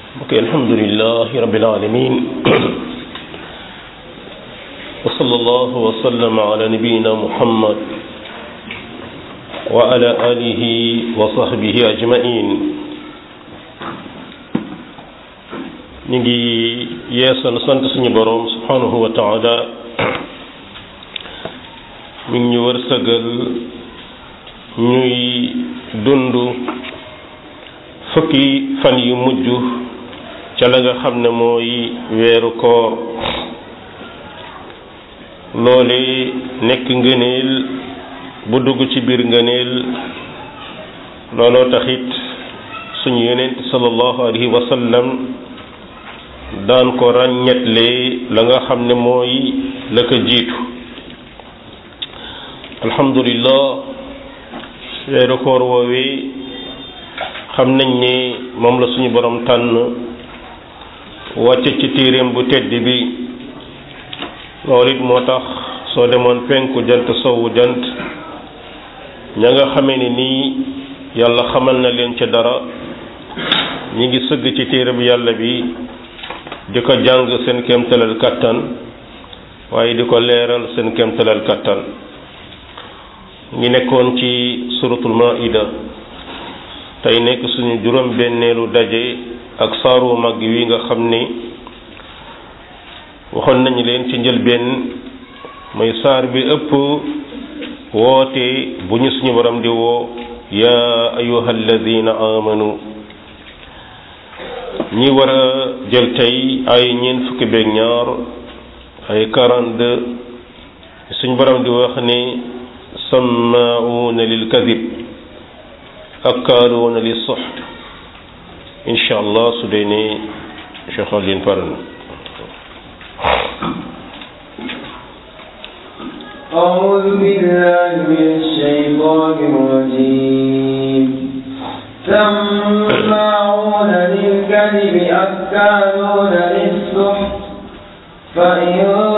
ok alhamdulilahi rabbil alamin wa sallallahu wa sallama ala nabiyyina muhammad wa ala alihi wa sahbihi ajmain ñu ngi yeesal sant suñu boroom subhanahu wa taala mi ngi ñu wërsëgal ñuy dund fukki fan yu mujj ca la nga xam ne mooy weeru koor loole nekk ngëneel bu dugg ci biir ngëneel looloo taxit suñu yonent sallallahu alayhi wa sallam daan ko ràññetle la nga xam ne mooy la ko jiitu alhamdulillah weeru koor woowee xam nañ ne moom la suñu borom tànn wàcce ci téeréem bu tedd bi loolu it moo tax soo demoon penku jant sowu jant ña nga xamee ni nii yàlla xamal na leen ca dara ñi ngi sëgg ci téere bi yàlla bi di ko jàng seen kéemtalal kattan waaye di ko leeral seen kéemtalal kattan ngi nekkoon ci suratul maida tey nekk suñu juróom benneelu daje ak saaru mag wi nga xam ni waxoon nañu leen ci njëlbeen mooy saar bi ëpp woote bu ñu suñu borom di woo yaa ayyuha alladina amanu ñi war a jël tey ay ñeent fukki beeg ñaar ay 42 suñu borom di wax ni sammaa'uuna lil kadib akkaaluuna lis suxt incha allah su dee ne Cheikh Alioune pare na. أعوذ بالله من الشيطان الرجيم سماعون للكذب أكالون للسحت فإن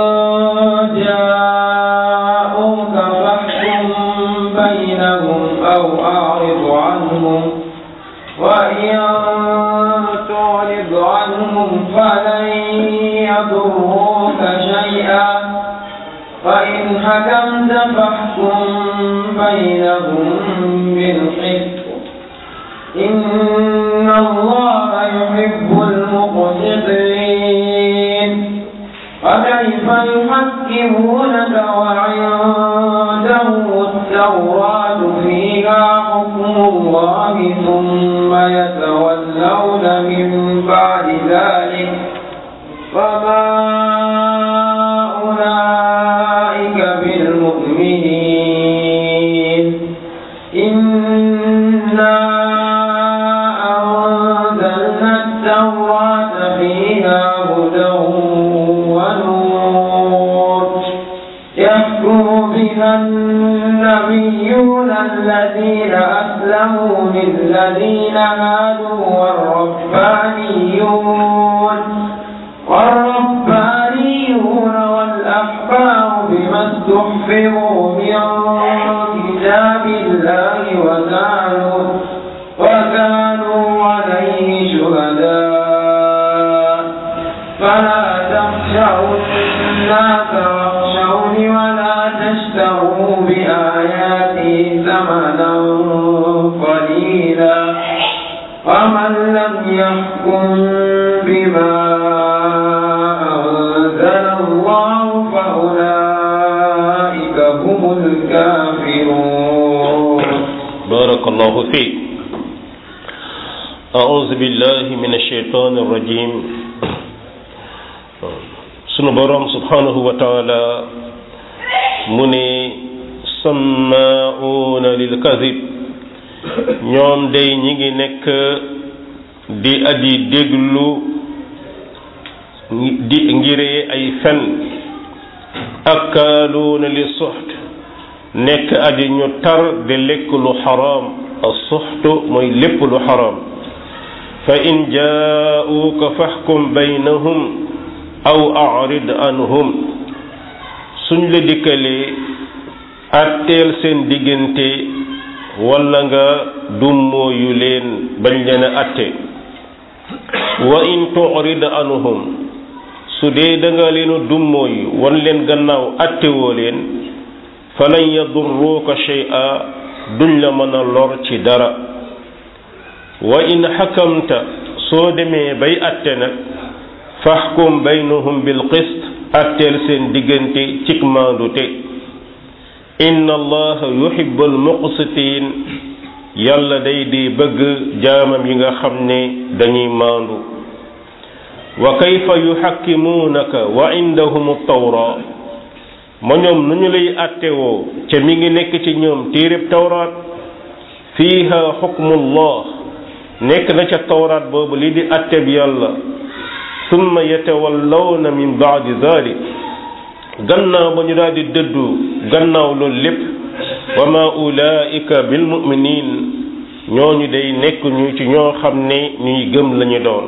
جاءوك فاحكم بينهم أو أعرض عنهم وإن تعرض عنهم فلن يضروك شيئا فإن حكمت فاحكم بينهم بالقسط إن الله يحب المقسطين وكيف يحكمونك وعندهم التوراة فيها حكم الله ثم يتولون من بعد ذلك فما أولئك بالمؤمنين إنا أنزلنا التوراة فيها هدى ونور يحكم بها النبيون الذين أسلموا للذين هادوا والربانيون والأحبار بما استحفظوا من كتاب الله وكانوا عليه شهداء فلا تخشوا الناس واخشوني ولا تشتروا بآياتي ثمنا قليلا ومن لم يحكم بما أنزل الله فأولئك هم الكافرون بارك الله فيك أعوذ بالله من الشيطان الرجيم sunu borom subhanahu wa taala mu ne sammaa'uuna lil kadib ñoom day ñi ngi nekk di aji déglu di ngiree ay fen akkaaluuna li suxt nekk aji ñu tar di lekk lu xaraam as-suxtu mooy lépp lu xaraam fa in jaa'uuka faxkum baynahum aw a'rid anhum suñ la dikkalee atteel seen diggante walla nga dummóoyu leen bañ leen a atte wa in tu'rid anhum su dee da nga leenu dummooyu wan leen gannaaw attewoo leen falan yadurruka shay'a duñ la mën a lor ci dara wa in xakamta soo demee bay atte nag faxkum baynahum bil qist atteel seen diggante cig maandute inna allaha yuhibbul muqsitin yàlla day di bëgg jaamam yi nga xam ne dañuy maandu wa kayfa yuhakkimuunaka wa indahum at-tawra ma ñoom nu ñu lay attewoo ca mi ngi nekk ci ñoom téereb tawraat fiiha xukmullah nekk na ca tawraat boobu li di atteb yàlla summa yatawallawna min baadi dalik gannaaw ba ñu daal di dëddu gannaaw loolu lépp wa ma ulaika bil muminin ñooñu day nekk ñu ci ñoo xam ne ñuy gëm lañu doon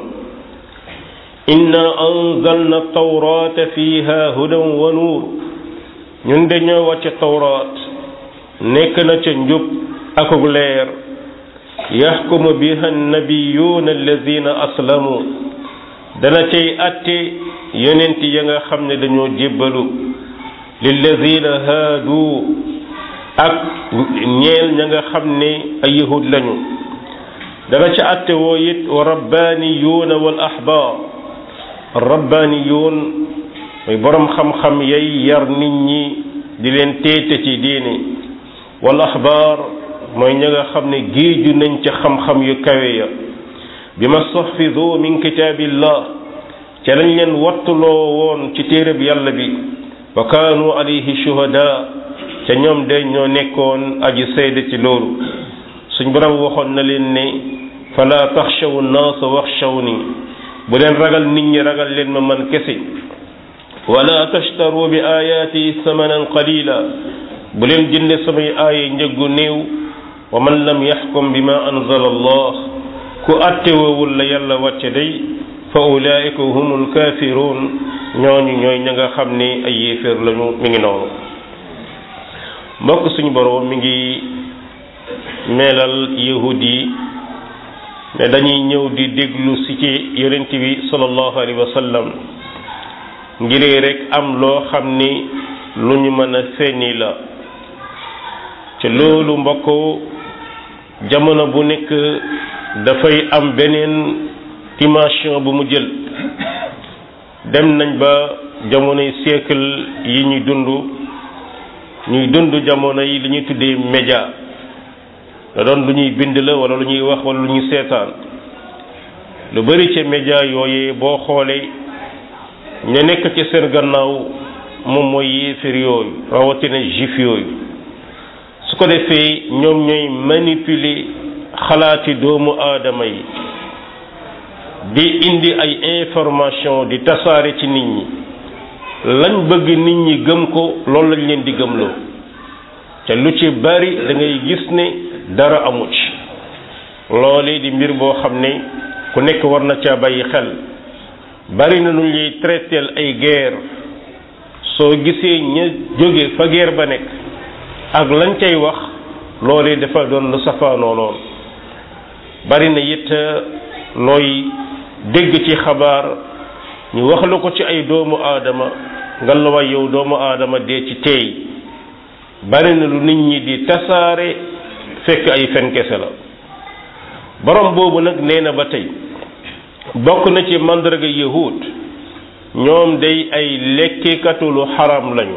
inna anzalna tawrata fiha hudan wa nuur ñun dañoo wàcce tawraat nekk na ca njub akuk leer yaxkumu biha annabiyuuna alladina aslamu dana cay atte yonent ya nga xam ne dañoo jébbalu lilladina haadu ak ñeel ña nga xam ne ay yahud lañu dana ca atte woo it wa rabbaniyuuna wal ahbaar rabbaniyuun mooy borom xam-xam yay yar nit ñi di leen teete ci diine wal ahbaar mooy ña nga xam ne géeju nañ ca xam-xam yu kawe ya bi ma stahfizu min kitaabillah ca lañ leen wattuloo woon ci téereb yàlla bi wa kaanu alayhi shuhada ca ñoom de ñoo nekkoon aji seede ci loolu suñ borom waxoon na leen ne fala taxshaw nnaasa waxshawni bu leen ragal nit ñi ragal leen ma man kese wala tashtaru bi ayaati samanan qalila bu leen jënde samay aaya njëggu néew wa man lam yaxkum bima anzala allah ku attewawul la yàlla wàcce day fa ulaika humul kafirun ñooñu ñooy ña nga xam ne ay yéeféer lañu mi ngi noonu mbokk suñu boroom mi ngi meelal yahud yi ne dañuy ñëw di déglu si ci yonent bi sallallahu alayhi wa sallam ngiree rek am loo xam ni lu ñu mën a fenni la te loolu mbokk jamono bu nekk dafay am beneen dimension bu mu jël dem nañ ba jamonoy siècle yi ñuy dund jamono yi li ñuy tuddee média da doon lu ñuy bind la wala lu ñuy wax wala lu ñuy seetaan lu bari ci média yooyee boo xoolee ña nekk ci seen gannaaw moom mooy yéefar yooyu rawatina juif yooyu su ko defee ñoom ñooy manipuler xalaati doomu aadama yi di indi ay information di tasaare ci nit ñi lañ bëgg nit ñi gëm ko loolu lañ leen di gëmloo te lu ci bari da ngay gis ne dara amu ci loolee di mbir boo xam ne ku nekk war na caa bàyyi xel bari na lu ñuy traiteel ay guerre soo gisee ña jóge fa guerre ba nekk ak lañ cay wax loolee dafa doon lu safaanoo lool bari na it looy dégg ci xabaar ñu wax la ko ci ay doomu aadama nga la way yow doomu aadama dee ci teey bari na lu nit ñi di tasaare fekk ay fen kese la borom boobu nag nee na ba tey bokk na ci mandarga yahud ñoom day ay lekkikatu lu xaram lañu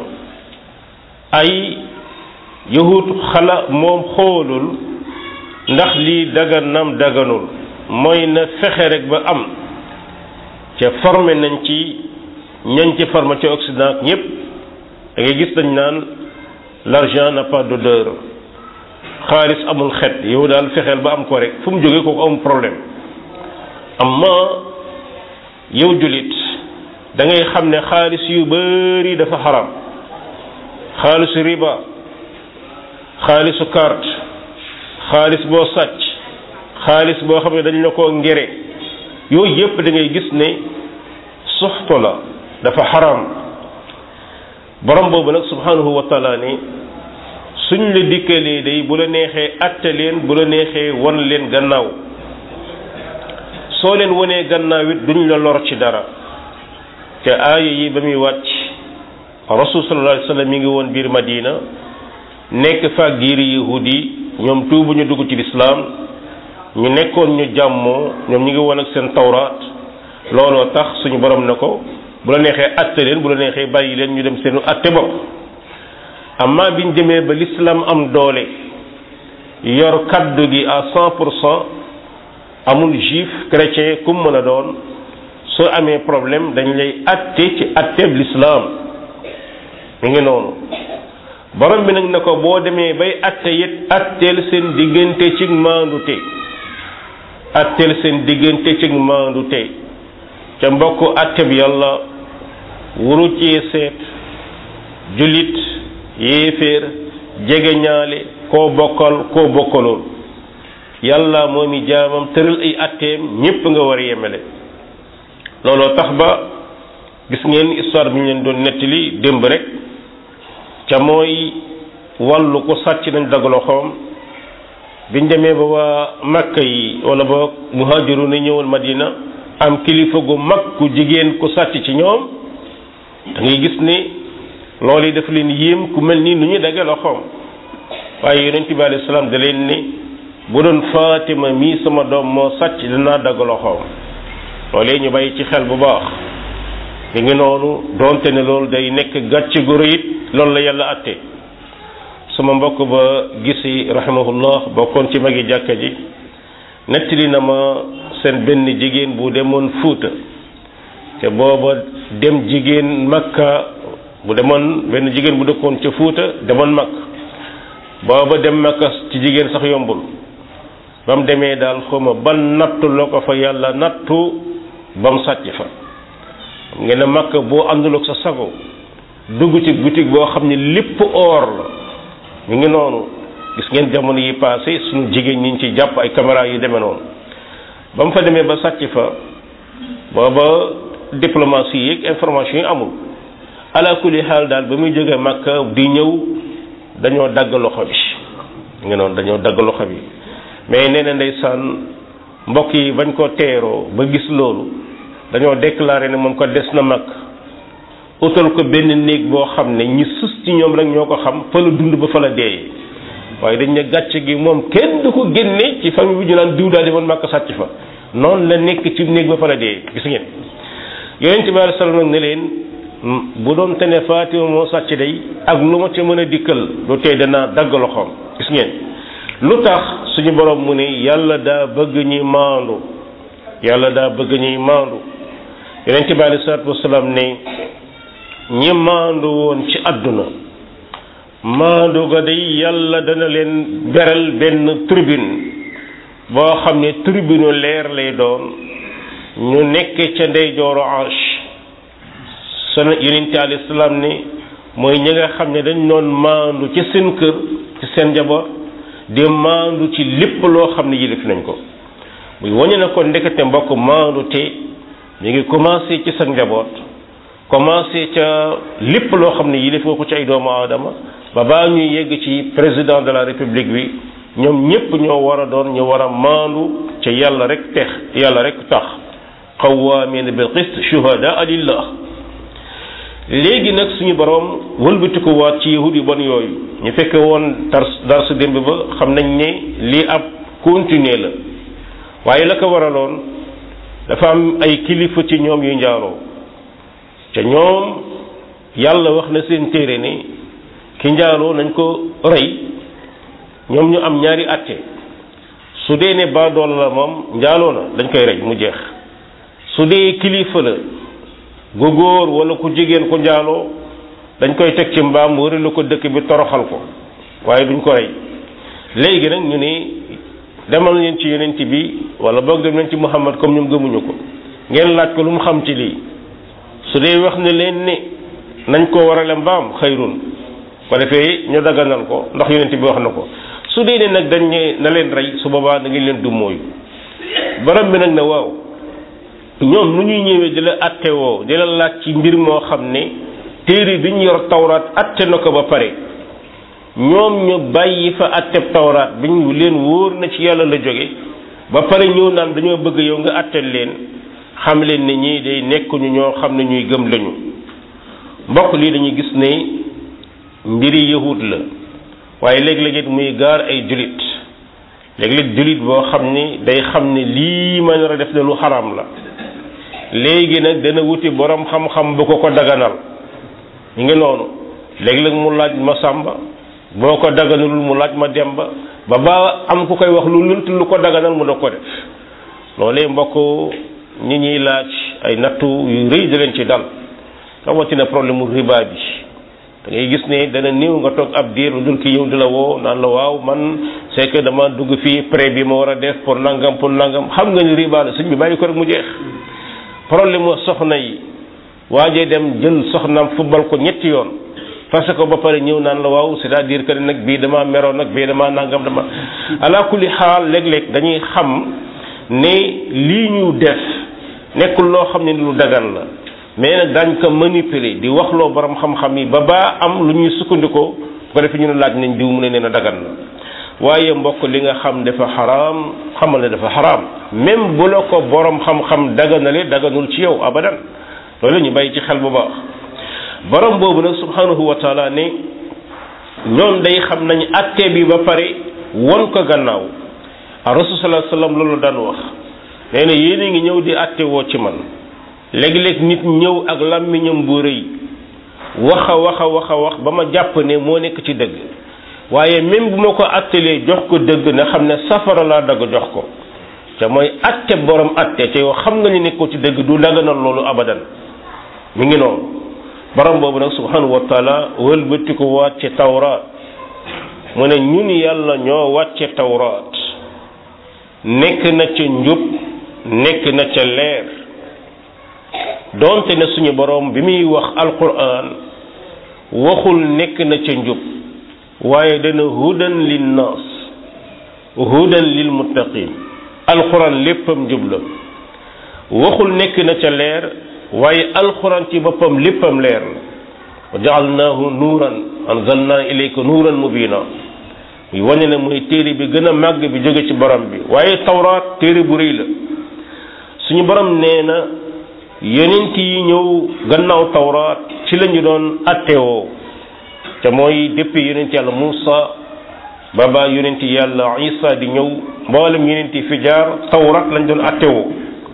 ay yahud moom xoolul ndax lii daganam daganul mooy na fexe rek ba am ca formé nañ ci ñañ ci formé ci Occident ñépp da ngay gis dañ naan l'argent n'a pas d'odeur xaalis amul xet yow daal fexeel ba am ko rek fu mu jógee kooku amul problème amma yow jullit da ngay xam ne xaalis yu bari dafa xaram xaalisu riba xaalisu carte xaalis boo sàcc xaalis boo xam ne dañ la ko ngere yooyu yépp da ngay gis ne suxto la dafa xaram borom boobu nag subhanahu wa taala ne suñ la dikkalee day bu la neexee atte leen bu la neexee wan leen gannaaw soo leen wonee gannaaw it duñ la lor ci dara te aaya yi ba muy wàcc rasul sallallahu alayhi wasallam mi ngi woon biir Madina nekk fa giiri yahudi ñoom tuubu ñu dugg ci lislaam ñu nekkoon ñu jàmmoo ñoom ñu ngi woon ak seen tawraat looloo tax suñu borom na ko bu la neexee atte leen bu la neexee bàyyi leen ñu dem seenu atte bopp amma biñ demee ba l'islam am doole yor kaddu gi à 100% amul juif chrétien kum mën a doon soo amee problème dañ lay atte ci atteb l'islam mi ngi noonu borom bi nag ne ko boo demee bay atte it atteel seen diggante ci maandute atteel seen diggante ci maandute ca mbokk atte bi yàlla wuru cee seet jullit yéeféer jege ñaale koo bokkalool yàlla moom i jaamam tëral ay atteem ñépp nga war a yemele looloo tax ba gis ngeen histoire bi ñu leen doon nettali démb rek ca mooy wàllu ko sàcc nañ dagg loxoom biñ demee ba waa Makka yi wala ba muhaajiruun yi ñëwoon Madina am kilifa gu mag ku jigéen ku sàcc ci ñoom da ngay gis ni loolu yi dafa leen yéem ku mel nii nu ñuy dagge loxoom waaye yonent bi alayhi salaam da leen ni bu doon Fatima mii sama doom moo sàcc dinaa dagg loxoom loolee ñu bàyyi ci xel bu baax li ngi noonu doonte ne loolu day nekk gàcce gu rëy it loolu la yàlla atte sama mbokk ba gisi rahimahullah bokkoon ci magi jàkka ji nettali na ma seen benn jigéen bu demoon Fuuta te booba dem jigéen Makka bu demoon benn jigéen bu dëkkoon ca Fuuta demoon Makka booba dem Makka ci jigéen sax yombul ba mu demee daal xawma ban nattu la ko fa yàlla nattu ba mu sàcc fa ngeen ne Makka boo àndul ak sa sago dugg ci boutique boo xam ne lépp or la ñu ngi noonu gis ngeen jamono yi passé suñu jigéen ñi ñu ci jàpp ay caméra yu demee noonu ba mu fa demee ba sàcc fa booba diplomatie yeeg information yi amul ala kulli xaal daal ba muy jógee Makka di ñëw dañoo dagg loxo bi ñu ngi noonu dañoo dagg loxo bi mais nee na ndeysaan mbokk yi bañ ko teeroo ba gis loolu dañoo déclaré ne moom ko des na mag utal ko benn néeg boo xam ne ñi sus ci ñoom rek ñoo ko xam fa la dund ba fa la deeyee waaye dañ ne gàcce gi moom kenn du ko génne ci famille bi ñu naan diw daal demoon Makka sàcc fa noonu la nekk ci néeg ba fa la deeyee gis ngeen yonent bi alayhi salaam nag ne leen bu doon te ne Fatima moo sàcc day ak lu ma ca mën a dikkal lu tey danaa dagg loxoom gis ngeen lu tax suñu borom mu ne yàlla daa bëgg ñuy maandu yàlla daa bëgg ñuy maandu yonent bi alayhi salaatu wasalaam ne ñi maandu woon ci àdduna maandu ga day yàlla dana leen beral benn tribune boo xam ne tribune leer lay doon ñu nekk ca ndeyjooru Arsh sana yonent bi alayhi salaam ne mooy ñi nga xam ne dañ doon maandu ci seen kër ci seen njaboot di maandu ci lépp loo xam ne yilif nañ ko muy wañu na ko ndekete mbokk maandu te mi ngi commencé ci sa njaboot commencé ca lépp loo xam ne yilif nga ko ci ay doomu aadama ba baa ñuy yegg ci président de la république bi ñoom ñépp ñoo war a doon ñu war a maandu ca yàlla rek tax qawwaamina bil qist shuhadaa lillah léegi nag suñu borom wëlbatiku waat ci yahud yu bon yooyu ñu fekke woon dar su démb ba xam nañ ne lii ab continuer la waaye la ko waraloon dafa am ay kilifa ci ñoom yu njaaloo ca ñoom yàlla wax na seen téere ne ki njaaloo nañ ko rey ñoom ñu am ñaari atte su dee ne baadool la moom njaaloo na dañ koy rey mu jeex su dee kilifa la gu góor wala ku jigéen ku njaaloo dañ koy teg ci mbaam wëralu ko dëkk bi toroxal ko waaye duñ ko rey léegi nag ñu ne demal leen ci yonent bi wala boog dem leen ci Muhammad comme ñoom gëmuñu ko ngeen laaj ko lu mu xam ci lii su dee wax ne leen ne nañ ko warale mbaam xayrun ko defee ñu daganal ko ndax yonent bi wax na ko su dee ne nag dañ ne na leen rey su boobaa da ngeen leen du mooyu borom bi nag ne waaw ñoom nu ñuy ñëwee di la atte woo di la laaj ci mbir moo xam ne téere bi ñu yor tawraat atte na ko ba pare ñoom ñu bàyyi fa atteb tawraat bi ñu leen wóor na ci yàlla la jóge ba pare ñëw naan dañoo bëgg yow nga àttal leen xam leen ne ñii day nekkuñu ñoo xam ne ñuy gëm lañu. mbokk lii dañuy gis ne mbiri yahud la waaye léeg-léeg it muy gaar ay julit léeg-léeg julit boo xam ni day xam ne lii ma nar a def de lu xaraam la léegi nag dana wuti borom xam-xam bu ko daganal ñu ngi noonu léeg-léeg mu laaj ma sàmba boo ko daganalul mu laaj ma demba ba am ku koy wax lu lunt lu ko daganal mu doog ko def loolee mbokk ñi ñuy laaj ay nattu yu rëy da leen ci dal rawatina problème mu riba bi da ngay gis ne dana néew nga toog ab diir lu dul ki yow di la woo naan la waaw man c'est que dama dugg fii prêt bi ma war a def pour nangam xam nga ni riba la sëñ bi bàyyi ko rek mu jeex. problème mu soxna yi waajee dem jël soxnaam football ko ñetti yoon parce que ba pare ñëw naan la waaw c'est-à-dire que nag bii damaa meroon nag bii damaa nangam dama ala kulli xaal léeg-léeg dañuy xam ne lii ñu def nekkul loo xam ne lu dagan la mais nag daañ ko manipuler di wax loo borom xam-xam yi ba am lu ñuy sukkandikoo bu ko defee ñu ne laaj nañ diw mu ne nee na dagan la waaye mbokk li nga xam dafa xaraam xamal ne dafa xaraam même bu la ko borom xam-xam daganale daganul ci yow abadan loolu ñu bàyyi ci xel bu baax borom boobu nag subhanahu wa taala ne ñoom day xam nañ atte bi ba pare won ko gannaaw a rasul sallallahu alayhi wasallam loolu daan wax nee na yéen a ngi ñëw di atte woo ci man léeg-léeg nit ñëw ak làmmiñam bu rëy wax a wax ba ma jàpp ne moo nekk ci dëgg waaye même bu ma ko attelee jox ko dëgg na xam ne safara laa dagg jox ko te mooy atte borom atte te yow xam nga ni nekkoo ci dëgg du daganal loolu abadan mi ngi noonu borom boobu nag subhanahu wa taala wëlbati ko wàcce tawraat mu ne ñun yàlla ñoo wàcce tawraat nekk na ca njub nekk na ca leer doonte ne suñu borom bi muy wax alquran waxul nekk na ca njub waaye dana hudan linnaas hudan lil muttaqin alquran léppam njub la waxul nekk na ca leer waaye alquran ci boppam léppam leer la wa ja'alnaahu nuuran anzalnaa ilayka nuuran mubina muy wane ne mooy téere bi gën a màgg bi jóge ci borom bi waaye tawraat téere bu rëy la suñu borom nee na yonent yi ñëw gannaaw tawraat ci lañu doon attewoo te mooy depuis yonent yàlla Muusa baba yonent yàlla Isa di ñëw mboolem yonent yi fi jaar tawraat lañ doon attewoo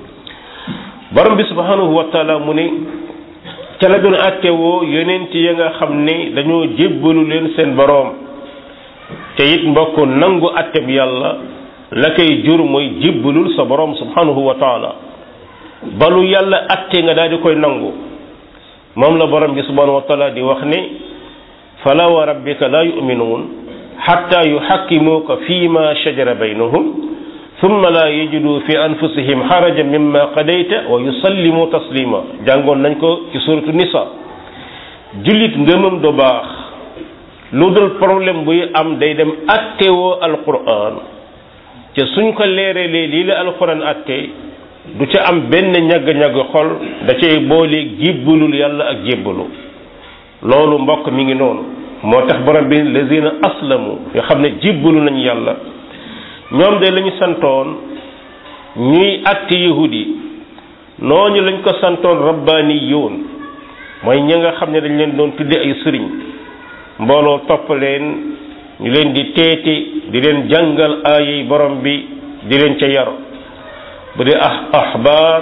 borom bi subhanahu wa taala mu ne ca la doon attewoo yonent ya nga xam ne dañoo jébbalu leen seen boroom te it mbokk nangu atteb yàlla la koy jur mooy jébbalul sa boroom subhanahu wa taala balu yàlla atte nga daal di koy nangu moom la borom bi subhanahu wa taala di wax ne fala wa rabbika la yu'minuun hatta yuhakkimuuka fi ma shajara baynahum thumma la yajidu fi anfusihim harajan mimma qadayta wa yusallimu taslima jàngoon nañ ko ci suratu nisa jullit ngëmam du baax lu dul problème buy am day dem attewoo alquran te suñ ko leeralee lii la alquran atte du ca am benn ñagg-ñagg xol da cay booleeg jébbalul yàlla ak jébbalu loolu mbokk mi ngi noonu moo tax borom bi lazina aslamu yoo xam ne jébbalu nañu yàlla ñoom de lañu santoon ñuy atti yahudi noonu lañ ko santoon rabbaniyuun mooy ñi nga xam ne dañ leen doon tudde ay sëriñ mbooloo topp leen ñu leen di teete di leen jàngal aayey borom bi di leen ca yar bu dee ahbaar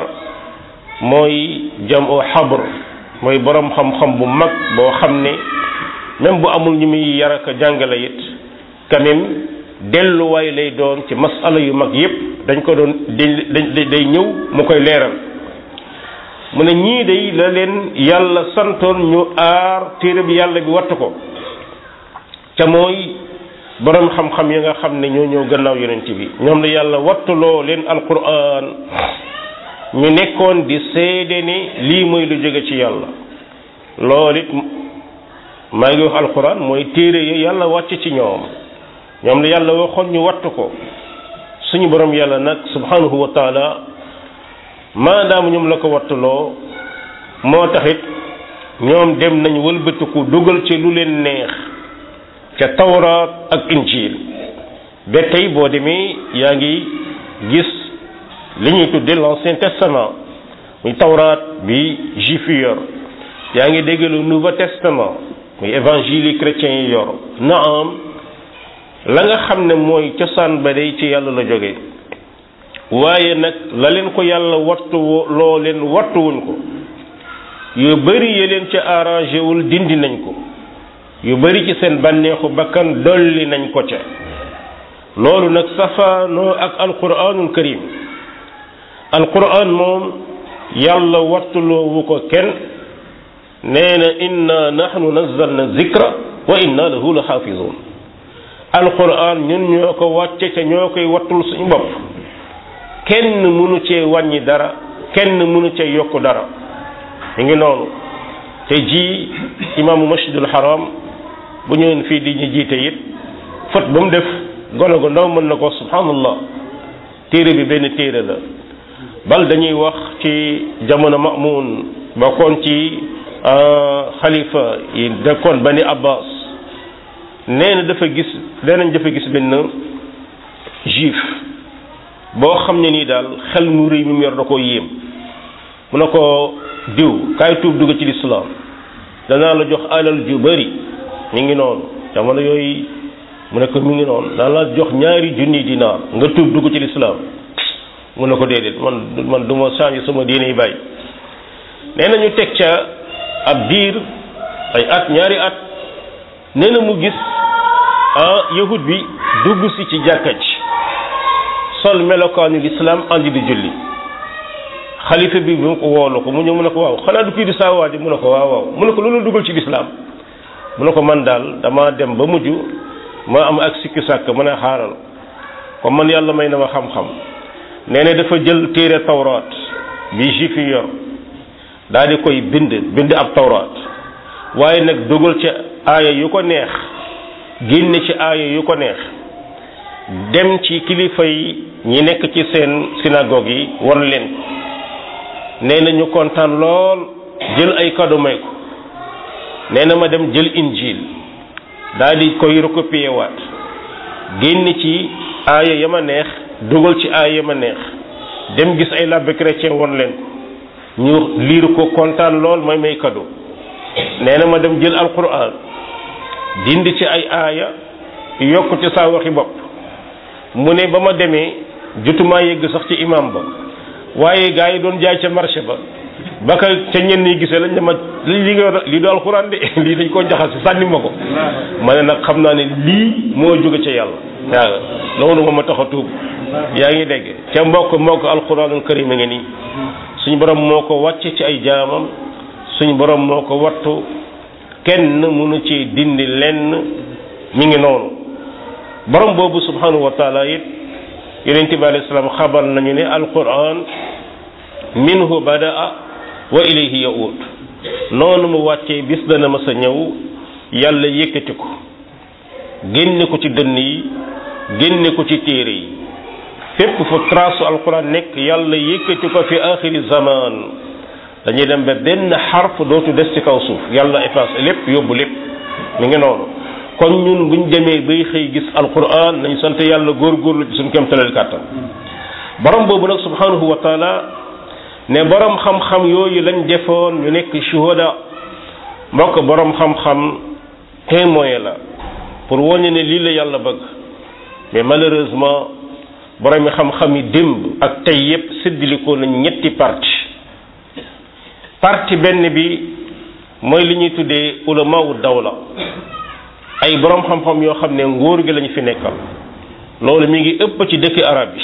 mooy jamu xabr mooy borom xam-xam bu mag boo xam ne même bu amul ñu muy yar ak jàngale it quand même delluwaay lay doon ci masala yu mag yépp dañ ko doon day ñëw mu koy leeral mu ne ñii day la leen yàlla santoon ñu aar téere bi yàlla bi wattu ko ca mooy borom xam-xam yi nga xam ne ñoo ñëw gannaaw yonent bi ñoom la yàlla wattuloo leen alquran ñu nekkoon di seede ne lii mooy lu jóge ci yàlla loolu it maa ngi wax alquran mooy téere yi yàlla wàcc ci ñoom la yàlla waxoon ñu wattu ko suñu borom yàlla nag subhanahu wa taala maadaama ñoom la ko wattuloo moo taxit ñoom dem nañ wëlbatiku dugal ci lu leen neex ca tawraat ak injil ba tey boo demee yaa ngi gis li ñuy tudde l'ancien testament muy tawraat bi juif yi yor yaa ngi dégg le nouveau testament muy évangile yi chrétiens yi yor naam la nga xam ne mooy cosaan ba day ci yàlla la jógee waaye nag la leen ko yàlla wattu loo leen wattuwuñ ko yu bari yi leen ca arrangé wul dindi nañ ko yu bari ci seen bànneexu bakkan dolli nañ ko ca loolu nag safaanoo ak alquranul karim alquran moom yàlla wattuloowu ko kenn nee na inna nahnu nazzalna zikra wa inna lahu la xaafizun alquran ñun ñoo ko wàcce ca ñoo koy wattul suñu bopp kenn mënu cee wàññi dara kenn mënu cee yokk dara mi ngi noonu te ji imaamu masjidul haram bu ñëwee fii di ñu jiite it fot ba mu def golo gu ndaw mën na ko subhanallah téere bi benn téere la bal dañuy wax ci jamono Maamun bokkoon ci xalifa yi dekkoon Bani Abbas nee na dafa gis benn juif boo xam ne nii daal xel mu rëy mi mu yor da koo yéem mu ne ko diw kaay tuub dugg ci lislaam danaa la jox alal ju bari mi ngi noonu jamono yooyu mu ne ko mi ngi noonu daan la jox 2 junni dinaar nga tuub dugg ci lislaam mu ne ko déedéet man du ma changé sama diine yi bàyyi nee na ñu teg ca ab diir ay at 2 at nee na mu gis yahud bi dugg si ci jàkka ji sol melokaanu lislaam andi di julli xalifa bi mu ko woolu ko mu ñëw mu ne ko waaw xanaa du kii di saa waaji mu ne ko waaw mu ne ko loolu dugal ci lislaam mu ne ko man daal dama dem ba mujj ma am ak sikki sàkk mën a xaaral comme man yàlla may na ma xam-xam nee na dafa jël téere tawraat bi juif yi yor daal di koy bind ab tawraat waaye nag dugal ci aaya yu ko neex génne ci aaya yu ko neex dem ci kilifa yi ñi nekk ci seen synagogue yi war leen ko nee na ñu kontaan lool jël ay cadeau may ko nee na ma dem jël injil daal di koy recopier waat génn ci aaya ya ma neex dugal ci aaya ya ma neex dem gis ay labbe chrétien won leen ko ñu liir ko kontaan lool may cadeau nee na ma dem jël alquran dindi ci ay aaya yokk ci saa waxi bopp mu ne ba ma demee jotumaa yegg sax ci imam ba waaye gaa yi doon jaay ca marché ba ba ka ca ñenn ñi gisee lañ ne ma li du alxuraan de lii dañ koo jaxase sànni ma ko ma ne nag xam naa ne lii moo jóge ca yàlla waaw loolu moom ma tax a tuub yaa ngi dégg ca mbokk alxuraanul karim a ngi nii suñu borom moo ko wàcce ci ay jaamam suñu borom moo ko wattu kenn mënu ci dindi lenn mi ngi noonu borom boobu subhanahu wa taala it yonente bi alayhi salaam xabar nañu ne alquran minhu badaa wa ilayhi yaud noonu mu wàccee bis dana ma sa ñëw yàlla yëkkati ko génne ko ci dënn yi génne ko ci téere yi fépp fu trace alquran nekk yàlla yëkkati ko fi axiri zaman dañuy dem ba benn xarf dootu des ci kaw suuf yàlla effacé lépp yóbbu lépp mi ngi noonu kon ñun buñ demee bay xëy gis alquran nañ sant yàlla góorgóorlu ci suñu kéemtalal kàttan borom boobu nag subhanahu wa taala ne borom xam-xam yooyu lañ defoon ñu nekk shuhada mbokk borom xam-xam témoin la pour wane ne lii la yàlla bëgg mais malheureusement borom xam-xam yi démb ak tey yépp séddilikoo nañ ñetti parti benn bi mooy li ñuy tuddee ulamaawu dawla ay borom xam-xam yoo xam ne nguur gi lañu fi nekkal loolu mi ngi ëpp ci dëkk arab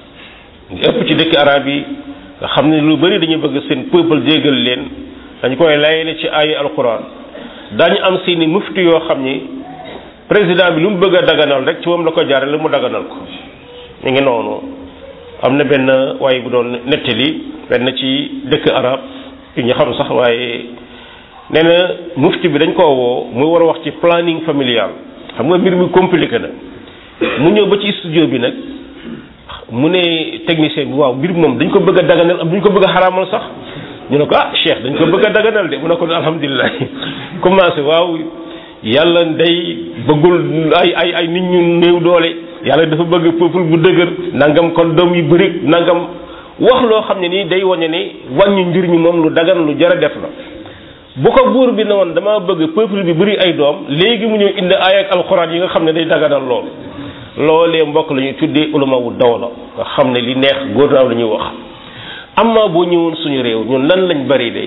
yi nga xam ne lu bari dañu bëgg seen peuple déggal leen dañ koy layele ci ay alquran dañu am seeni mufti yoo xam ni président bi lu mu bëgg a daganal rek ci moom la ko jaarale mu daganal ko mi ngi noonu am na benn waaye bu doon nettali benn ci dëkk arab yu ñu xam sax waaye nee na mufti bi dañ koo woo muy war a wax ci planning familial xam nga mbir mi compliqué na mu ñëw ba ci studio bi nag mu ne technicien bi waaw mbir moom dañ ko bëgg a daganal am duñ ko bëgg a xaraamal sax ñu ne ko cheikh dañ ko bëgg a daganal de mu ne ko alhamdulilah commencé waaw yàlla day bëggul ay nit ñu néew doole yàlla dafa bëgg peuple bu dëgër nangam kon doom yu bëri nangam wax loo xam ne nii day wane ni wàññi njur ñi moom lu dagan lu jar a def la bu ko buur bi ne woon dama bëgg peuple bi bëri ay doom léegi mu ñëw indi aaya ak alxuraan yi nga xam ne day daganal loolu loolee mbokk la ñuy tuddee ulama wu dawla nga xam ne li neex gouvernement la ñuy wax amma boo ñëwoon suñu réew ñun lan lañ bari de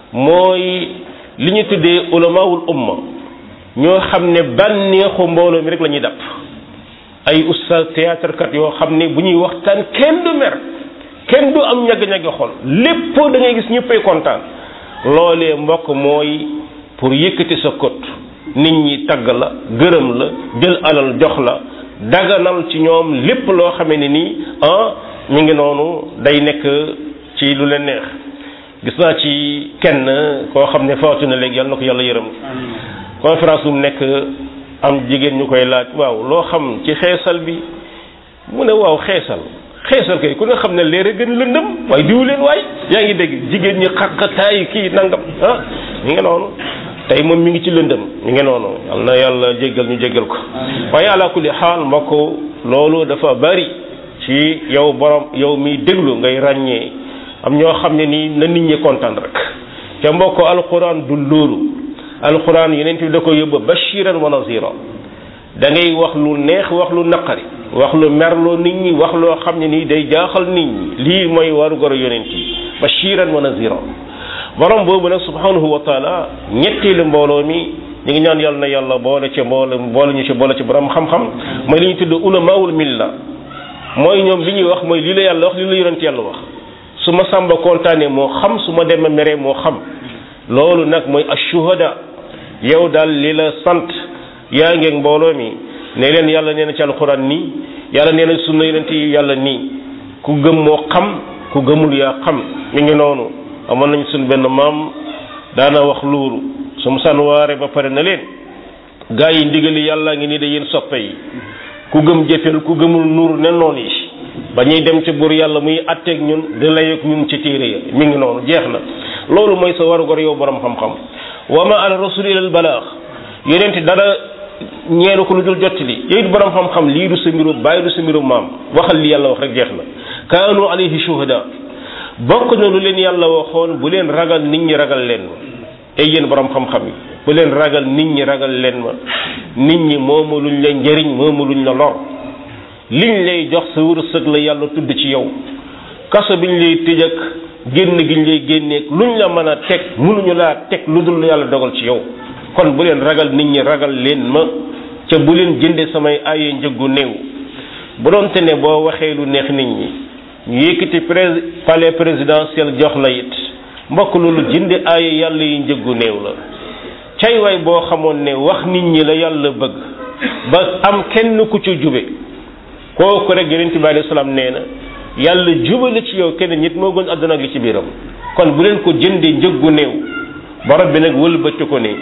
mooy li ñu tuddee ulamawul umma ñoo xam ne bànneexu mbooloo mi rek la ñuy dàpp ay oustaz théâtre kat yoo xam ne bu ñuy waxtaan kenn du mer kenn du am ñagg-ñagg xol lépp da ngay gis ñëppay kontaan loolee mbokk mooy pour yëkkati sa kot nit ñi tagg la gërëm la jël alal jox la daganal ci ñoom lépp loo xamee ne nii ñu ngi noonu day nekk ci lu leen neex gis naa ci kenn koo xam ne faatu na léegi yàlla na ko yàlla yërëm conférence bu mu nekk am jigéen ñu koy laaj waaw loo xam ci xeesal bi mu ne waaw xeesal kay ku ne xam ne leer a gën lëndëm waaye diwu leen waay yaa ngi dégg jigéen ñi xaqataay kii nangam mi ngi noonu tey moom mi ngi ci lëndëm mi ngi noonu yal na yàlla jéggal ñu jéggal ko waaye ala kulli xaal mbokk loolu dafa bari ci yow borom yow miy déglu ngay ràññee am ñoo xam ne nii na nit ñi kontaan rek ca mbokk alquran du loolu alquran yeneen bi da ko yóbbu bashiran wa nazira da ngay wax lu neex wax lu naqari wax lu merloo nit ñi wax loo xam ne nii day jaaxal nit ñi lii mooy waru goro yonent yi bashiran wa nazira borom boobu nag subhanahu wa taala ñetteelu mbooloo mi ñu ngi ñaan yàlla na yàlla boole ci boole ñu ci boole ci borom xam-xam mooy li ñu tudd ulamaul milla mooy ñoom li ñuy wax mooy lii la yàlla wax lii la yonent yàlla wax su ma sàmba kontaanee moo xam su ma demee meree moo xam loolu nag mooy ashuhada yow daal li la sant yaa ngeeg mbooloo mi ne leen yàlla nee na ci alxuraan nii yàlla nee na sunna yonent yi yàlla nii ku gëm moo xam ku gëmul yaa xam mi ngi noonu amoon nañ suñ benn maam daana wax luuru su mu sànn waare ba pare na leen gaa yi ndigali yàlla ngi nii de yéen soppe yi ku gëm jëfel ku gëmul nuur ne noonu yi ba ñuy dem ci buur yàlla muy atteeg ñun di layeeg ñun ci téere ya mi ngi noonu jeex na loolu mooy sa warugar yow borom xam-xam wa ma ala rasul ila al balaax yonent dara ñeelu ko lu dul jottali yow it borom xam-xam lii du sa mbiru bàyyi du sa mbiru maam waxal li yàlla wax rek jeex na kaanu alayhi shuhada bokk na lu leen yàlla waxoon bu leen ragal nit ñi ragal leen ma ay yéen borom xam-xam yi bu leen ragal nit ñi ragal leen ma nit ñi moomu luñ la njëriñ moomu luñ la lor liñ lay jox sa wërsëg la yàlla tudd ci yow kaso biñ lay tëj ak génn giñ lay génneeg luñ la mën a teg mënuñu laa teg lu dul yàlla dogal ci yow kon bu leen ragal nit ñi ragal leen ma ca bu leen jënde samay aaye njëggu néew bu doon te ne boo waxee lu neex nit ñi ñu yëkkati palais présidentiel jox la it mbokk loolu jënde aaye yàlla yi njëggu néew la cay way boo xamoon ne wax nit ñi la yàlla bëgg ba am kenn ku ci jube kooku rek yonent bi alayhi salaam nee na yàlla jubale ci yow kenn nit moo gën àdduna ak li ci biiram kon bu leen ko jëndee njëggu néew borom bi nag wëlbati ko ne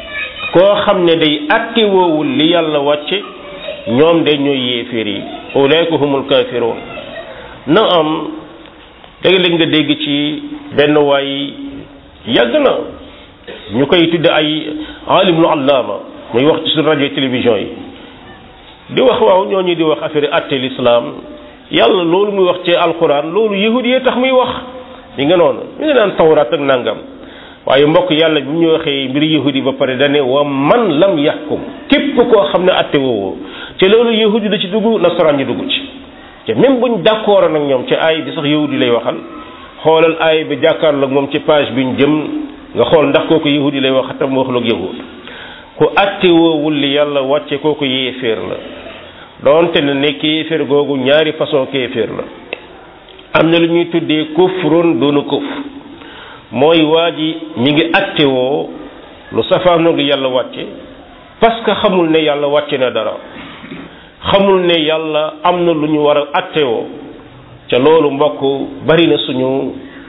koo xam ne day atte woowul li yàlla wàcce ñoom de ñooy yéeféer yi ulaika humul kaafiruun na am léegi-léeg nga dégg ci benn waay yàgg na ñu koy tudde ay alimul allaama muy wax ci suñu rajo télévision yi di wax waaw ñooñu di wax affaire atte l'islam yàlla loolu muy wax ci alquran loolu yahudi yee tax muy wax li nga noonu mi ngi naan tawraat ak nangam waaye mbokk yàlla bi ñu waxee mbir yahudi ba pare dane wa man lam yaxkum képp koo xam ne atte woowoo te loolu yahudi da ci dugg nasaraan ñi dugg ci te même buñ d'accord nag ñoom ci aay bi sax yahudi lay waxal xoolal aay bi jàkkaarloog moom ci page bi ñu jëm nga xool ndax kooku yahudi lay wax tam waxloog yahud ku atte woowul li yàlla wàcce kooku yéeféer la doonte ne kéeféer googu ñaari façon kéeféer la am na lu ñuy tuddee kufrun dunu kufr mooy waa ji mi ngi atte woo lu safaanoog yàlla wàcce parce que xamul ne yàlla wàcce na dara xamul ne yàlla am na lu ñu war a atte woo ca loolu mbokk bari na suñu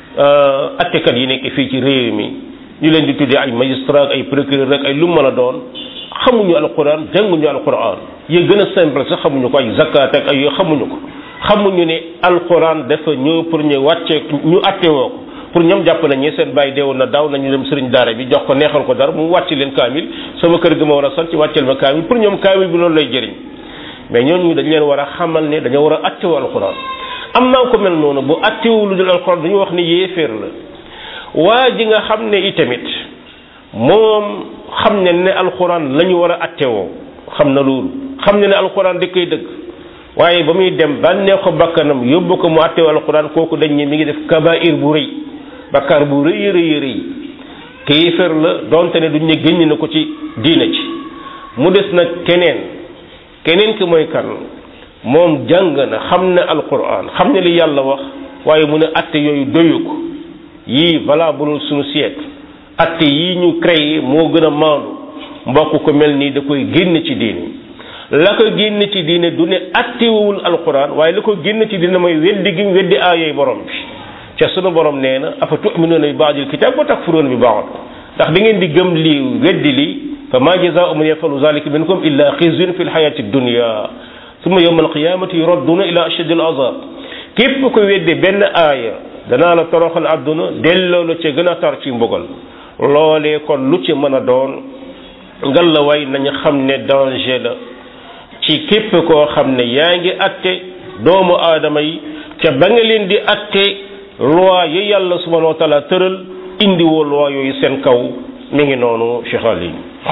attekat yi nekk fii ci réew mi ñu leen di tuddee ay magistrat ay procureur rek ay lu mën a doon xamuñu alquran jànguñu alquran yi gën a simple sax xamuñu ko ay zakat ak ay yoo xamuñu ko xamuñu ne alquran dafa ñëw pour ñu wàccee ñu atte woo ko pour ñoom jàpp nañ seen bàyyi deewoon na daaw nañu dem sëriñ daara bi jox ko neexal ko dara mu wàcc leen kaamil sama kër gi ma war a sant wàcceel ma kaamil pour ñoom kaamil bi loolu lay jëriñ mais ñooñu dañ leen war a xamal ne dañoo war a attewoo alquran. am naa ko mel noonu bu attewoo lu dul alquran dañu wax ni yéeféer la. waa ji nga xam ne itamit moom xam ne alquran la ñu war a attewoo xam na loolu xam ne alquran da koy dëgg waaye ba muy dem bànnee ko bakkanam yóbbu ko mu attewoo alquran kooku dañ ne mi ngi def kabair bu rëy bakkaar bu rëy rëy rëy kéeféer la donte ne duñ ne génn na ko ci diina ci. mu des nag keneen ki mooy kan moom jàng na xam ne alquran xam ne li yàlla wax waaye mu ne atte yooyu doyu ko yii valable suñu siècle atte yii ñu créé moo gën a maandu mbokk ko mel nii da koy génn ci diine la ko génn ci diine du ne attewul alquran waaye la ko génn ci diine mooy weddi gi weddi aayooy borom bi ca sunu borom nee na afa tu'minuuna bi ba'dil kitaab wa takfuruuna bi ba'd ndax da ngeen di gëm lii weddi lii fa ma jazaa'u man yaf'alu zaalika minkum illa khizyun fil hayaati dunya summa yawma alqiyamati yuradduuna ila ashaddi al-'azaab képp ko weddi benn aaya danaa la toroxal àdduna delloo la ca gën a tar ci mbugal loolee kon lu ci mën a doon ngal la way nañu xam ne danger la ci képp koo xam ne yaa ngi atte doomu aadama yi ca ba nga leen di atte loi yi yàlla subhanahu wa taala tëral indi woo loi yooyu seen kaw mi ngi noonu Cheikh Ali.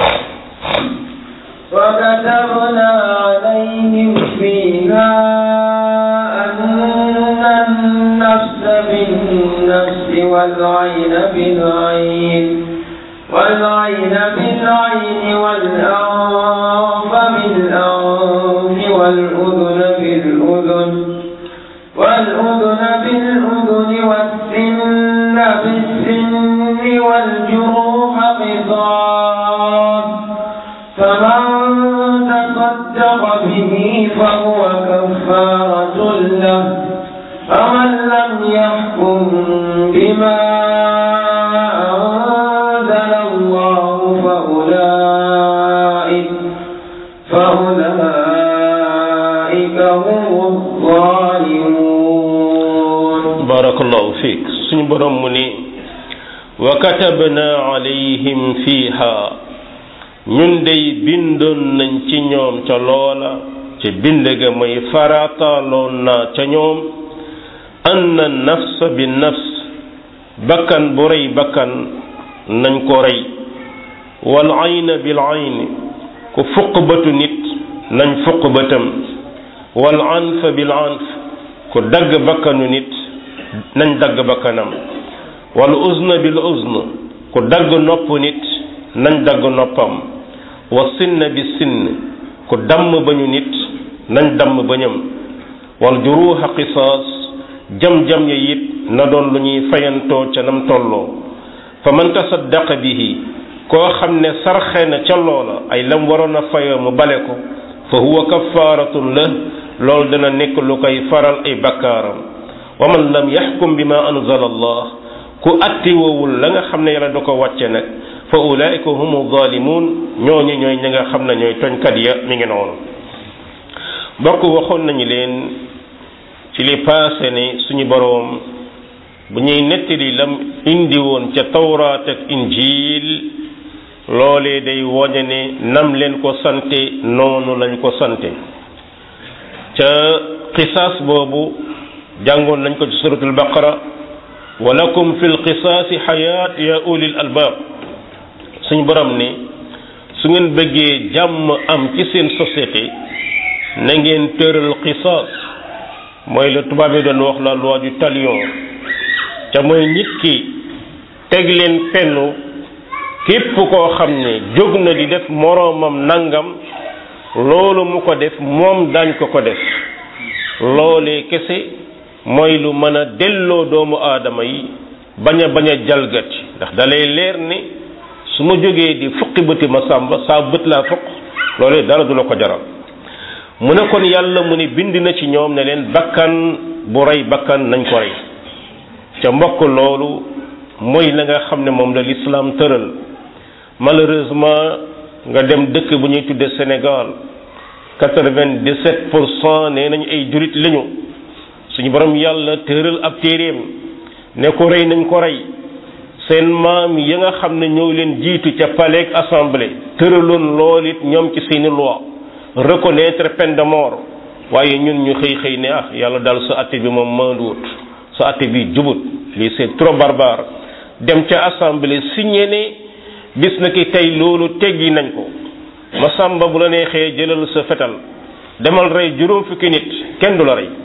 wa katabna alayhim fiha anna an-nafsa bin-nafsi wal-'ayna bil-'ayn wal-'ayna bil-'ayni wal-anfa bil-anfi wal-udhuna bil-udhun والأذن بالأذن والسن بالسن والجروح قصاص فمن تصدق به فهو كفارة له فمن لم يحكم بما أنزل الله فأولئك هم الظالمون. barakallahu fiik suñu borom mu ni wa katabna alayhim fiha ñun dey bindoon nañ ci ñoom ca loola ca bind ga mooy farataaloon na ca ñoom anna nafsa bi nafs bakkan bu rey bakkan nañ ko rey wal ayna bil ayni ku fuq bëtu nit nañ fuq bëtam wal anfa bil anf ku dagg bakkanu nit nañ dagg bakkanam wal uzna bil uzn ku dagg nopp nit nañ dagg noppam wa sinna bi sinn ku damm bañu nit nañ damm bañam wal juruha qisaas jam-jam ya it na doon lu ñuy fayantoo ca nam tolloo fa man tasaddaqa bihi koo xam ne sarxe na ca loola ay lam waroon a fayoo mu bale ko fa huwa kafaaratun la loolu dana nekk lu koy faral ay bakkaaram wa man lam yaxkum bima anzala allah ku attiwowul la nga xam ne yàlla da ko wàcce nag fa ulaika humu zalimun ñooñu ñooy ñi nga xam ne ñooy toñkat ya mi ngi noonu bokk waxoon nañu leen ci li passé ne suñu boroom bu ñuy nettali lam indi woon ca tawraat ak injil loolee day woñe ne nam leen ko sante noonu lañ ko sante ca qisaas boobu jàngoon nañ ko ci suratul baqara wa lakum fil qisaasi xayaat ya ulil albaab suñu borom ne su ngeen bëggee jàmm am ci seen société na ngeen tëral qisaas mooy la tubaab yi doon wax la loi du talion ca mooy nit ki teg leen pennu képp koo xam ne jóg na di def moroomam nangam loolu mu ko def moom dañ ko def loolee kese mooy lu mën a delloo doomu aadama yi bañ a jalgati ndax dalay leer ni su ma jógee di fukki bëti ma sàmba saa bët laa fukk loolee dara du la ko jaral mu ne kon yàlla mu ne bind na ci ñoom ne leen bakkan bu rey bakkan nañ ko rey ca mbokk loolu mooy la nga xam ne moom la l'islam tëral malheureusement nga dem dëkk bu ñuy tudde Sénégal 97% nee nañu ay julit lañu suñu borom yàlla tëral ab téeréem ne ko rey nañ ko rey seen maam ya nga xam ne ñëw leen jiitu ca palais ak assemblée tëraloon lool it ñoom ci seeni loi reconnaître peine de mort waaye ñun ñu xëy ne yàlla daal sa atte bi moom maanduwut sa atte bi jubut lii c'est trop barbare dem ca assemblée signé ne bis na ki tey loolu teggi nañ ko ma sàmba bu la neexee jëlal sa fetal demal rey juróom fukki nit kenn du la rey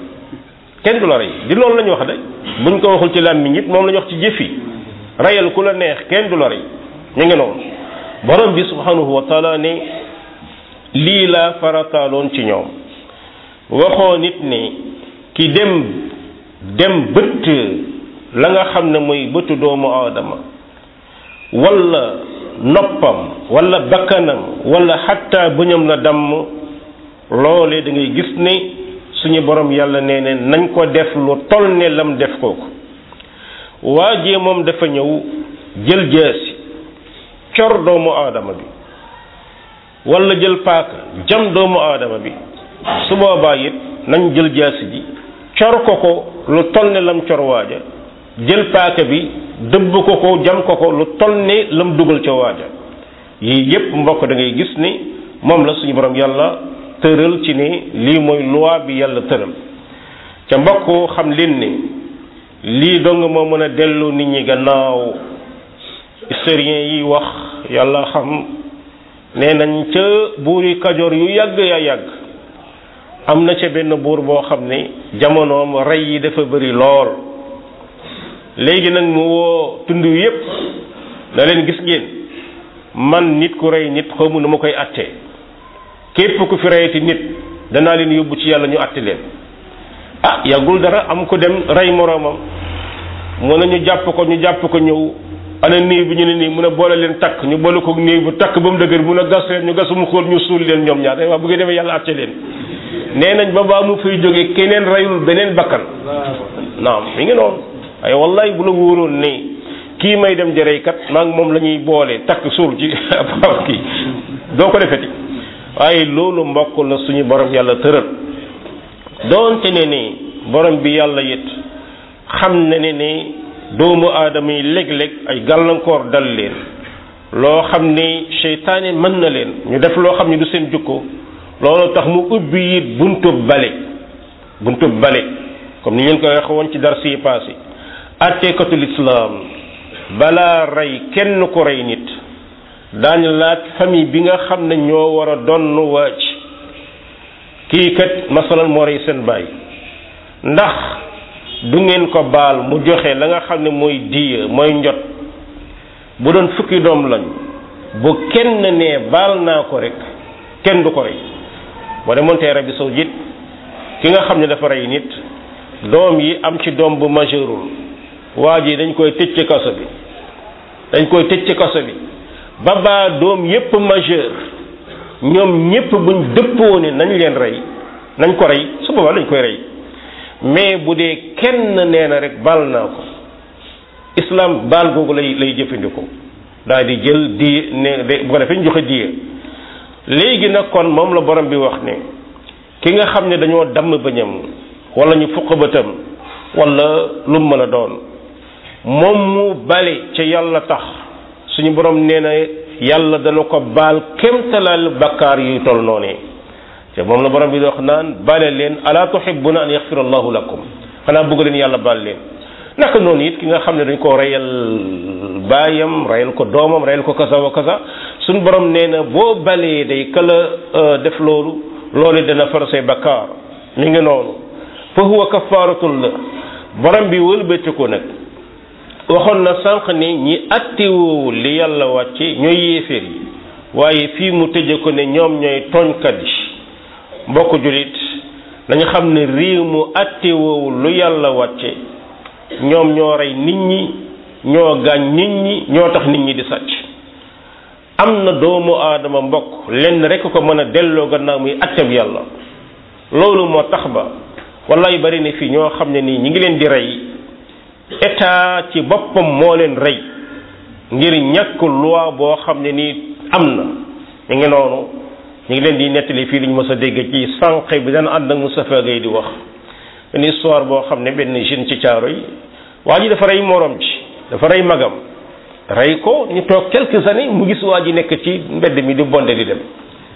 di loolu la ñu wax de buñ ko waxul ci làmmiñ it moom la ñu wax ci jëf yi reyal ku la neex kenn du la rey ñu ngi noonu borom bi subhanahu wa taala ne lii laa farataaloon ci ñoom waxoo nit ne ki dem bëtt la nga xam ne mooy bëtu doomu aadama wala noppam wala bakkanam wala xatta bëñam la damm loolee da ngay gis ne suñu borom yàlla nee ne nañ ko def lu toll ne lam def kooku waajee moom dafa ñëw jël jaasi cor doomu aadama bi wala jël paaka jam doomu aadama bi su boobaa it nañ jël jaasi ji cor ko lu toll ne lam cor waaja jël paaka bi dëbb ko jam ko lu toll ne lam dugal ca waaja yii yépp mbokk da ngay gis ni moom la suñu borom yàlla tëral ci ne lii mooy loi bi yàlla tëral ca mbokk xam leen ne lii dong moo mën a dellu nit ñi gannaaw historien yi wax yàlla xam nee nañ ca buuri kajoor yu yàgg am na ca benn buur boo xam ne jamonoom rey yi dafa bëri lool léegi nag mu woo tund yépp na leen gis ngeen man nit ku rey nit xawmu nu ma koy atte képp ku fi reyati nit danaa leen yóbbu ci yàlla ñu atte leen yàggul dara am ko dem rey moroomam mu ne ñu jàpp ko ñëw ana néew bi ñu ne nii mun a boole leen takk ñu boole ko néew bu takk ba mu dëgër mun a gas leen ñu gasum xool ñu suul leen ñoom ñaar waaw bu ngeen demee yàlla atte leen nee nañ ba baa mu fay jógee keneen reyul beneen bakkan naam mi ngi noonu ay wallahi bu la wóoroon ne kii may dem jëreykat maa ngi moom la ñuy boole takk suul ci ab kii doo ko defeti waaye loolu mbokk la suñu borom yàlla tëral doonte ne ni borom bi yàlla it xam ne ne doomu aadama yi léeg-léeg ay gàllankoor dal leen loo xam ne seytaane mën na leen ñu def loo xam ne du seen jukko loolu tax mu ubbi it buntub bale comme ni ngeen ko waxee woon ci dars yi passé atteekatu lislaam balaa rey kenn ku rey nit daañu laaj famille bi nga xam ne ñoo war a donn waaj kii kat masalan moo rey seen baay ndax du ngeen ko baal mu joxe la nga xam ne mooy diya mooy njot bu doon fukki doom lañ bu kenn nee baal naa ko rek kenn du ko rey boo demoon tey Arabie Saoudite ki nga xam ne dafa rey nit doom yi am ci doom bu majeurul waa ji dañ koy tëj ci kaso bi ba baa doom yépp majeur ñoom ñépp buñ dëppoo ne nañ leen rey nañ ko rey su boobaa lañ koy rey mais bu dee kenn nee na rek baal naa ko islam baal googu lay jëfandikoo daal di jël di ne bu ko defee ñu joxe diye léegi nag kon moom la borom bi wax ne ki nga xam ne dañoo damm bëñam wala ñu fuq bëtam wala lu mu mën a doon moom mu bale ca yàlla tax suñu borom nee na yàlla dana ko baal kémtalal bakkaar yuy toll noonee te moom la borom bi wax naan bale leen ala tuhibbuna an yaghfira allahu lakum xanaa bëgg leen yàlla baal leen naka noonu it ki nga xam ne dañ koo reyal baayam reyal ko doomam reyal ko kaza wa kaza suñu borom nee na boo balee day kala def loolu dana far say bakkaar mi ngi noonu fa huwa kafaaratun la borom bi wëlbati ko nag waxoon na sànq ni ñi attiwoo li yàlla wàcce ñooy yéeféer yi waaye fii mu tëje ko ne ñoom ñooy tooñkat yi mbokk julit nañu xam ne réew mu attiwoo lu yàlla wàcce ñoom ñoo rey nit ñi ñoo gaañ nit ñi ñoo tax nit ñi di sàcc am na doomu aadama mbokk lenn rek ko mën a delloo gannaaw muy atteb yàlla loolu moo tax ba wallaay bari na fii ñoo xam ne nii ñi ngi leen di rey état ci boppam moo leen rey ngir ñàkk loi boo xam ne nii am na ñu ngi noonu ñu ngi leen di nettali fii lu ñu mës a dégg ci sànq bi dana ànd ak Moustapha Gueye di wax benn histoire boo xam ne benn jeune ci caaro yi waa ji dafa rey morom ci dafa rey magam rey ko ñu toog quelques années mu gis waa ji nekk ci mbedd mi di bonde di dem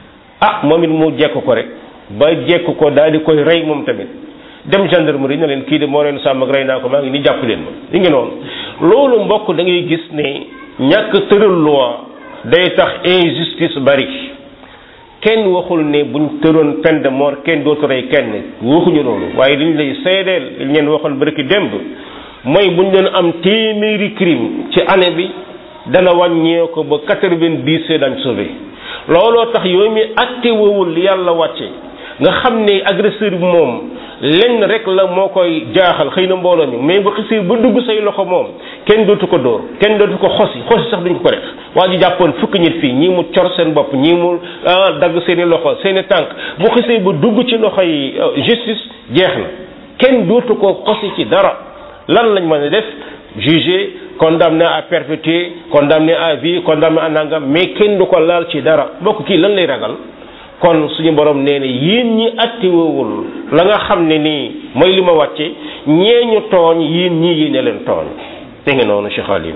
moom it mu jekk ko rek ba jekk ko daal di koy rey moom tamit dem gendarmerie na leen kii de moo leen sàmm ak rey naa ko maa ngi ni jàpp leen ma li ngi noonu loolu mbokk da ngay gis ne ñàkk tëral loi day tax injustice bari kenn waxul ne buñ tëroon peine de mort kenn dootu rey kenn waxuñu loolu waaye liñ lay seedeel liñ leen waxoon barki démb mooy buñ leen am téeméeri crime ci année bi dana wàññee ko ba 90 dañ sauvé looloo tax yooyu mi atte wowul yàlla wàcce nga xam ne agresseur bi moom lenn rek la moo koy jaaxal xëy na mbooloo mi mais bu xisee ba dugg say loxo moom kenn dootu ko dóor kenn dootu ko xosi sax duñ ko def waa ji jàppoon fukki nit fii ñii mu cor seen bopp ñii mu dagg seeni loxo seeni tànk bu xisee ba dugg ci loxo yi justice jeex na kenn dootu ko xosi ci dara lan lañ mën a def juger condamné à perpétuité condamné à vie condamné à nangam mais kenn du ko laal ci dara bokk kii lan lay ragal kon suñu borom nee na yéen ñi attiwewul la nga xam ne nii mooy li ma wàcce ñee ñu tooñ yéen ñii yéene leen tooñ te nga noonu Cheikh Aline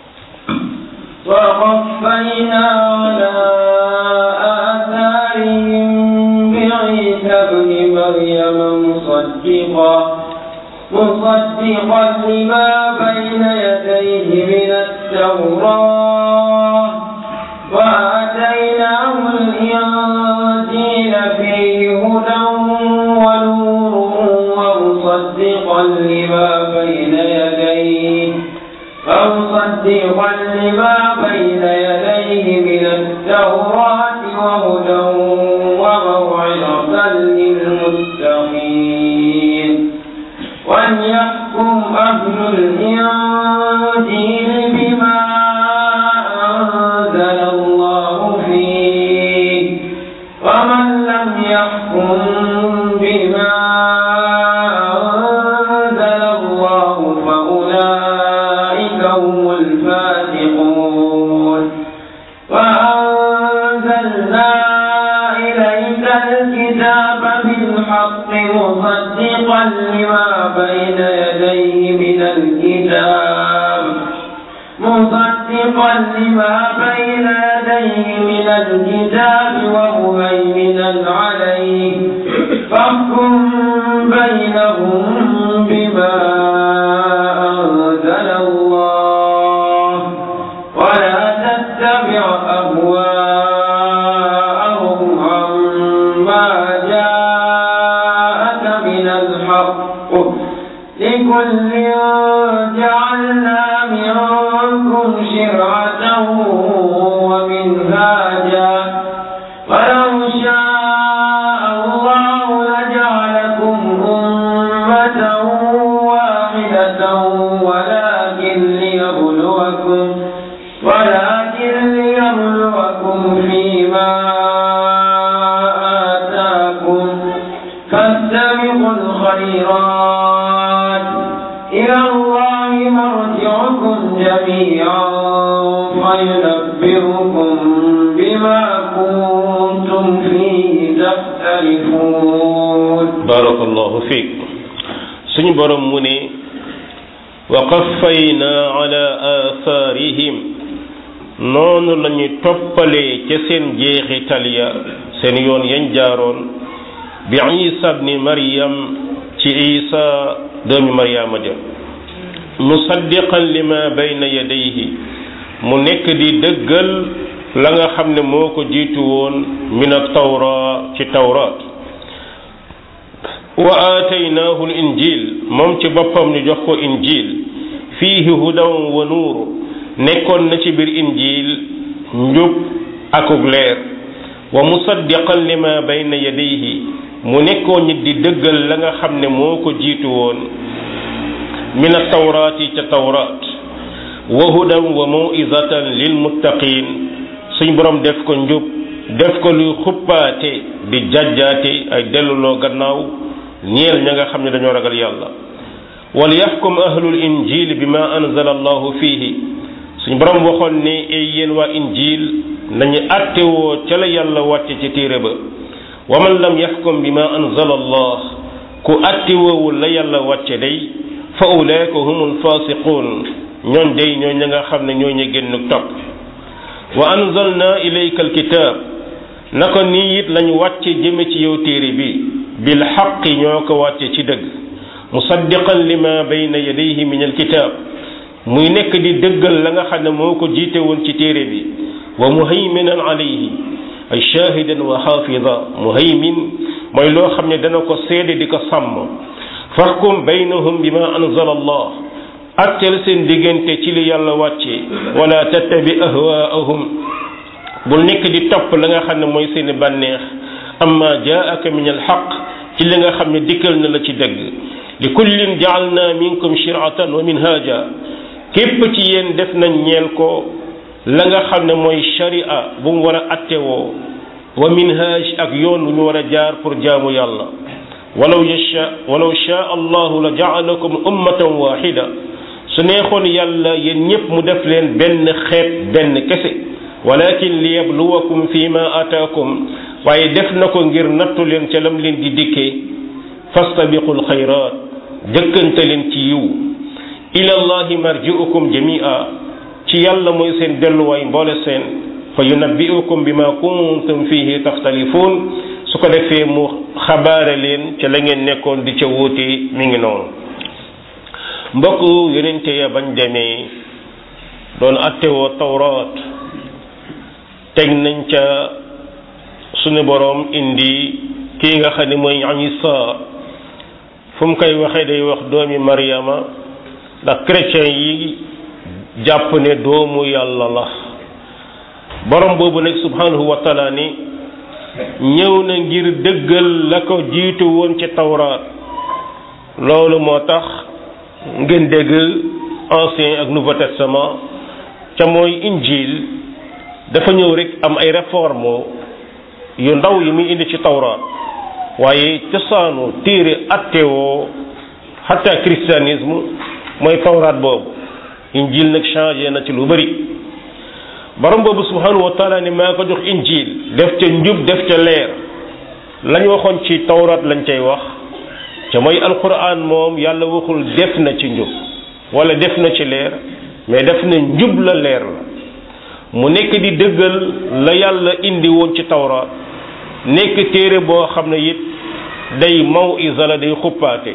وقفينا على آثارهم بعيسى ابن مريم مصدقا لما بين يديه من التوراة وآتيناه الإنجيل فيه هدى ونور ومصدقا لما بين يديه من التوراة وهدى وموعظة للمتقين وليحكم أهل الإنجيل بما أنزل الله فيه ومن لم يحكم بما أنزل الله فأولئك هم الفاسقون وأنزلنا إليك الكتاب بالحق مصدقا لما بين يديه من الكتاب ومهيمنا عليه فاحكم بينهم بما أنزل الله ولا تتبع أهواءهم عما جاءك من الحق لكل جعلنا منكم شرعة ومنهاجا ولو شاء الله لجعلكم أمة واحدة ولكن ليبلوكم فيما آتاكم فاستبقوا الخيرات إلى الله مرجعكم جميعا فينبئكم بما كنتم فيه تختلفون. بارك الله فيك. سني برم مني وقفينا على آثارهم noonu la ñu toppalee ca seen jeexital ya seen yoon yañ jaaroon bi Isa ibni Maryam ci Isa doomi Maryama ja musaddiqan lima bayna yadayhi mu nekk di dëggal la nga xam ne moo ko jiitu woon min at-tawra ci tawraat wa aataynaahu al-injil moom ci boppam ñu jox ko injil fiihi hudan wa nuur nekkoon na ci biir injil njub akuk leer wa musaddiqan lima bayna yadayhi mu nekkoon ñi di dëggal la nga xam ne moo ko jiitu woon min at-tawraati ca tawraat wa hudan wa maw'izatan lil muttaqin suñ borom def ko njub def ko luy xuppaate di jajjaate ay delluloo gannaaw ñeel ña nga xam ne dañoo ragal yàlla wal yaxkum ahlul injil bima anzala allahu fihi suñ borom waxoon ne ay yéen waa injil nañu attewoo ca la yàlla wàcce ci téere ba wa man lam yaxkum bima anzala allah ku attewoowul la yàlla wàcce day fa ulaika humul fasiqun ñoon day ñoo ña nga xam ne ñoo ñu génn topp wa anzalna ilayka alkitab naka nii it lañu wàcce jëme ci yow téere bi bil xaqi ñoo ko wàcce ci dëgg musaddiqan lima bayna yadayhi min alkitab muy nekk di dëggal la nga xam ne moo ko jiite woon ci téere bi wa muhayminan alayhi ay shahidan wa xaafida muhaymin mooy loo xam ne dana ko seede di ko sàmm fahkum baynahum bima anzala allah atteel seen diggante ci li yàlla wàcce wala tattabi ahwaahum bul nekk di topp la nga xam ne mooy seeni bànneex amma jaaka min alxaq ci li nga xam ne dikkal na la ci dëgg li kullin jaalna minkum shiratan wa minhaja képp ci yéen def nañ ñeel ko la nga xam ne mooy sharia bu mu war a attewoo wa minhaj ak yoon bu ñu war a jaar pour jaamu yàlla walaw shaa allahu la jaalakum ummatan wahida su neexoon yàlla yéen ñëpp mu def leen benn xeet benn kese walakin liyabluwakum fi ma ataakum waaye def na ko ngir nattu leen ca lam leen di dikkee fastabiqul xayraat jëkkante leen ci yiw ila allahi marji'ukum jami'a ci yàlla mooy seen delluwaay mboole seen fa yunabbi'ukum bima kuntum fihi taxtalifuun su ko defee mu xabaare leen ca la ngeen nekkoon di ca wuute mi ngi noonu mbokk yonente ya bañ demee doon attewoo tawraat teg nañ ca sunu boroom indi kii nga xam ne mooy Isa fu mu koy waxee day wax doomi Maryama ndax chrétien yi jàpp ne doomu yàlla la borom boobu nag subhanahu wa taala ni ñëw na ngir dëggal la ko jiitu woon ci tawraat loolu moo tax ngeen dégg ancien ak nouveau testament ca mooy injil dafa ñëw rek am ay réforme yu ndaw yi muy indi ci tawraat waaye cosaanu téere attewoo hatta christianisme mooy tawraat boobu injil nag changé na ci lu bari borom boobu subhanahu wa taala ni maa ko jox injil def ca njub def ca leer lañ waxoon ci tawraat lañ cay wax ca mooy alquran moom yàlla waxul def na ci njub wala def na ci leer mais def na njub la leer la mu nekk di dëggal la yàlla indi woon ci tawraat nekk téere boo xam ne it day maw'iza la day xuppaate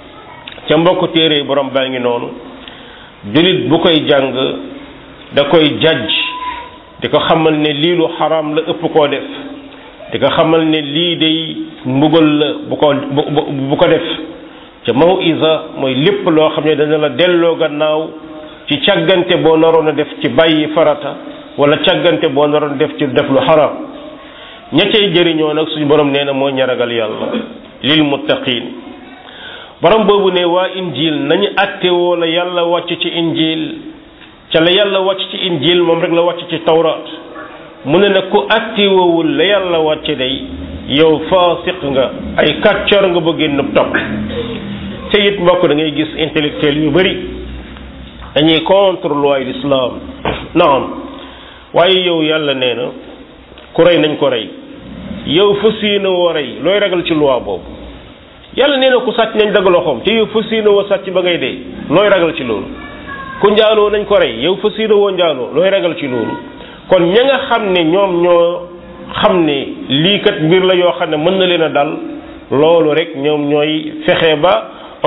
ca mbokk téere yi borom baa ngi noonu jullit bu koy jàng da koy jajj di ko xamal ne lii lu xaraam la ëpp koo def di ko xamal ne lii day mbugal la bu ko def ca maw'iza mooy lépp loo xam ne dana la delloo gannaaw ci càggante boo naroon a def ci bàyyi farata wala càggante boo naroon def ci def lu xaraam ña cay jëriñoo nag suñu borom nee na moo ñaragal yàlla lil muttaqin borom boobu ne waa injil nañu attewoo la yàlla wàcc ci injil ca la yàlla wàcc ci injil moom rek la wàcc ci tawraat mu ne nag ku attewoowul la yàlla wàcc day yow faasiq nga ay kàccoor nga bëggee nëb topp te it mbokk da ngay gis intellectuel yu bari dañuy contre loi l'islam naam waaye yow yàlla nee na ku rey nañ ko rey yow fas yéene woo rey looy ragal ci loi boobu yàlla nee na ku sàcc nañ dagg loxoom te yow fas yéene woo sàcc ba ngay dee looy ragal ci loolu ku njaaloo nañ ko rey yow fas yéene woo njaaloo looy ragal ci loolu kon ña nga xam ne ñoom ñoo xam ne lii kat mbir la yoo xam ne mën na leen a dal loolu rek ñoom ñooy fexe ba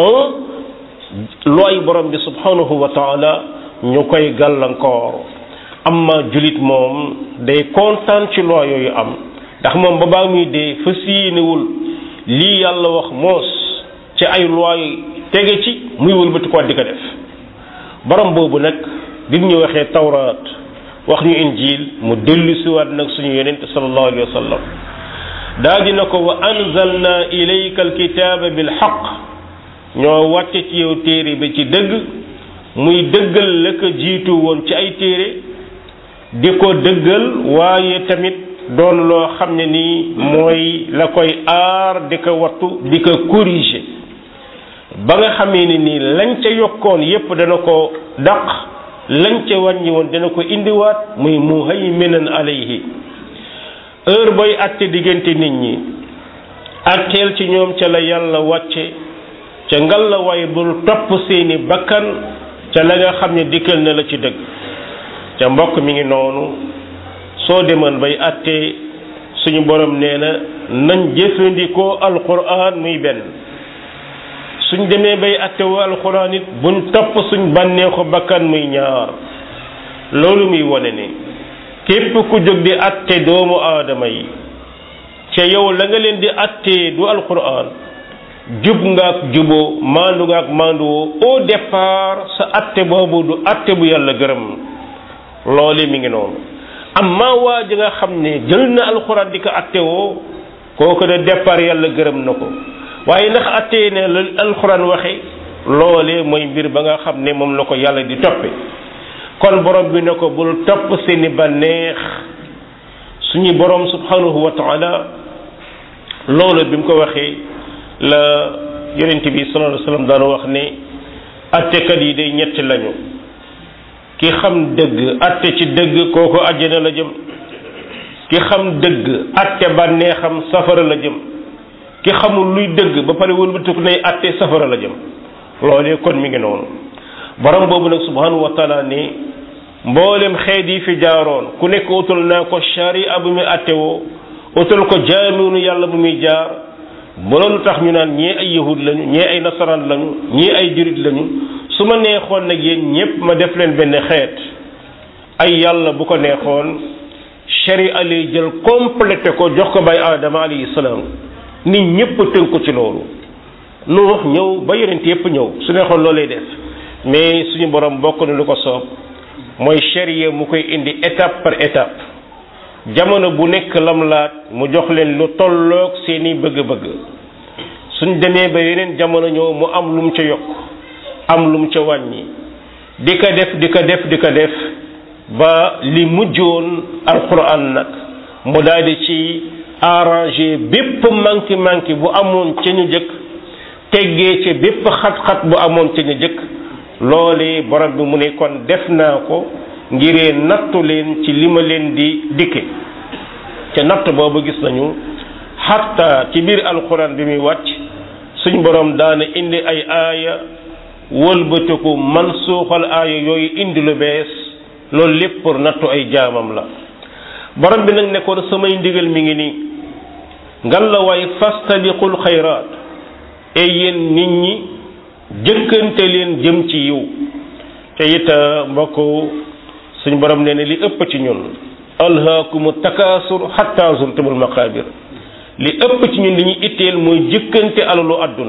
looy borom bi subhanahu wa taala ñu koy gàllankoor amma julit moom day kontaan ci loi yooyu am ndax moom ba baa muy dee fas yéenewul lii yàlla wax moos ci ay loi tege ci muy wëlbati ko di ko def borom boobu nag bi ñu waxee tawraat wax ñu injil mu dellu siwaat nag suñu yonent sallallahu alayhi wa sallam daa dina ko wa anzalna ilayka alkitaba bilhaq ñoo wàcce ci yow téere bi ci dëgg muy dëggal la ko jiitu woon ci ay téere di ko dëggal waaye tamit doon loo xam ne nii mooy la koy aar di ko wattu di ko corriger ba nga xamee ne nii lañ ca yokkoon yépp dana ko daq lañ ca wàññi woon dana ko indiwaat muy muhayminan alayhi heure booy atte diggante nit ñi atteel ci ñoom ca la yàlla wàcce ca ngal la waaye bul topp seeni bakkan ca la nga xam ne dikkal na la ci dëgg ca mbokk mi ngi noonu soo demoon bay atte suñu borom nee na nañ jëfandikoo alquran muy benn suñ demee bay attewoo alquran it buñ topp suñ bànneexu bakkan muy ñaar loolu muy wone ne képp ku jóg di atte doomu aadama yi ca yow la nga leen di attee du alquran jub nga ak juboo maandu nga ak maanduwoo au départ sa atte boobu du atte bu yàlla gërëm loole mi ngi noonu amma waa ji nga xam ne jël na alquran di ko attewoo kooku de départ yàlla gërëm na ko waaye ndax attee ne la alquran waxe loole mooy mbir ba nga xam ne moom la ko yàlla di toppe kon borom bi ne ko bul topp seeni bànneex suñu borom subhanahu wa taala loolu bi mu ko waxee la yonent bi sallallahu alayhi wasallam daan wax ne attekat yi day ñetti lañu ki xam dëgg atte ci dëgg kooku àjjana la jëm ki xam dëgg atte bànneexam safara la jëm ki xamul luy dëgg ba pare wëlbatiku nay atte safara la jëm loolee kon mi ngi noonu borom boobu nag subhanahu wa taala ni mboolem xeet yi fi jaaroon ku nekk utal naa ko sharia bu muy attewoo utal ko jaamiinu yàlla bu muy jaar ba loolu tax ñu naan ñii ay yahud lañu ñii ay nasaraan lañu ñii ay jurit lañu su ma neexoon nag yéen ñépp ma def leen benn xeet ay yàlla bu ko neexoon sharia lay jël complété ko jox ko bay aadama alayhi salaam nit ñépp tënk ko ci loolu Nuux ñëw ba yonent yépp ñëw su neexoon loolu lay def mais suñu borom bokk na lu ko soob mooy sharia mu koy indi étape par étape jamono bu nekk lam laat mu jox leen lu tolloog seeni bëgg-bëgg suñ demee ba yeneen jamono ñëw mu am lu mu ca yokk am lu mu ca wàññi di ko def ba li mujjoon alquran nag mu daal di ci arrangé bépp manki bu amoon ca ñu jëkk teggee ci bépp xat-xat bu amoon ca ñu jëkk loole borom bi mu ne kon def naa ko ngiree nattu leen ci li ma leen di dikke ca natt boobu gis nañu xatta ci biir alquran bi muy wàcc suñ borom daana indi ay aaya wëlbatiku man suuxal aaya yooyu indi lu bees loolu lépp pour nattu ay jaamam la borom bi nag nekkoon samay ndigal mi ngi nii ngal la waay fastabiqul xayraat et yéen nit ñi jëkkante leen jëm ci yiw te it mbokk suñ borom nee ne li ëpp ci ñun alhaakumu takaasur hatta zurtumul maqaabir li ëpp ci ñun li ñuy itteel mooy jëkkante alalu àdduna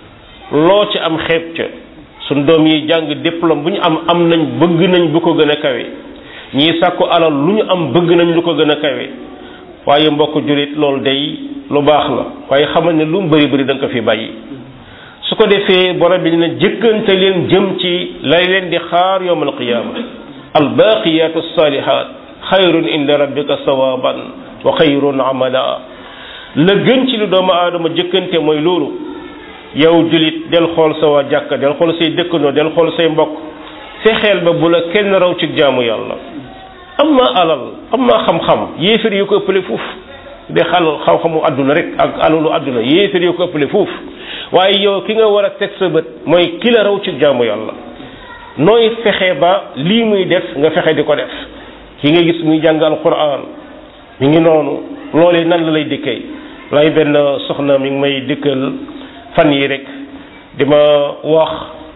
loo ci am xeeb ca suñ doom yi jàng diplôme bu ñu am nañ bëgg nañ bu ko gën a kawe ñii sàkku alal lu ñu am bëgg nañ lu ko gën a kawe waaye mbokk jullit loolu day lu baax la waaye xamal ne lu mu bëri da nga ko fi bàyyi su ko defee borom bi dina jëkkante leen jëm ci lay leen di xaar yawmal qiyaama albaqiyatu salihat xayrun inda rabbika sawaban wa xayrun amala la gën ci lu doomu aadama jëkkante mooy loolu yow julit del xool sa waa jàkka del xool say dëkkandoo del xool say mbokk fexeel ba bu la kenn raw ci jaamu yàlla am ma alal am ma xam-xam yéefar yu ko ëppale fuuf de xam-xamu àdduna rek ak alalu àdduna yéefar yu ko ëppale fuuf waaye yow ki nga war a teg sa bët mooy ki la raw ci jaamu yàlla nooy fexe ba lii muy def nga fexe di ko def ki nga gis muy jàng alquran mi ngi noonu loolee nan la lay dikkee lay benn soxna mi ngi may dikkal fan yi rek di ma wax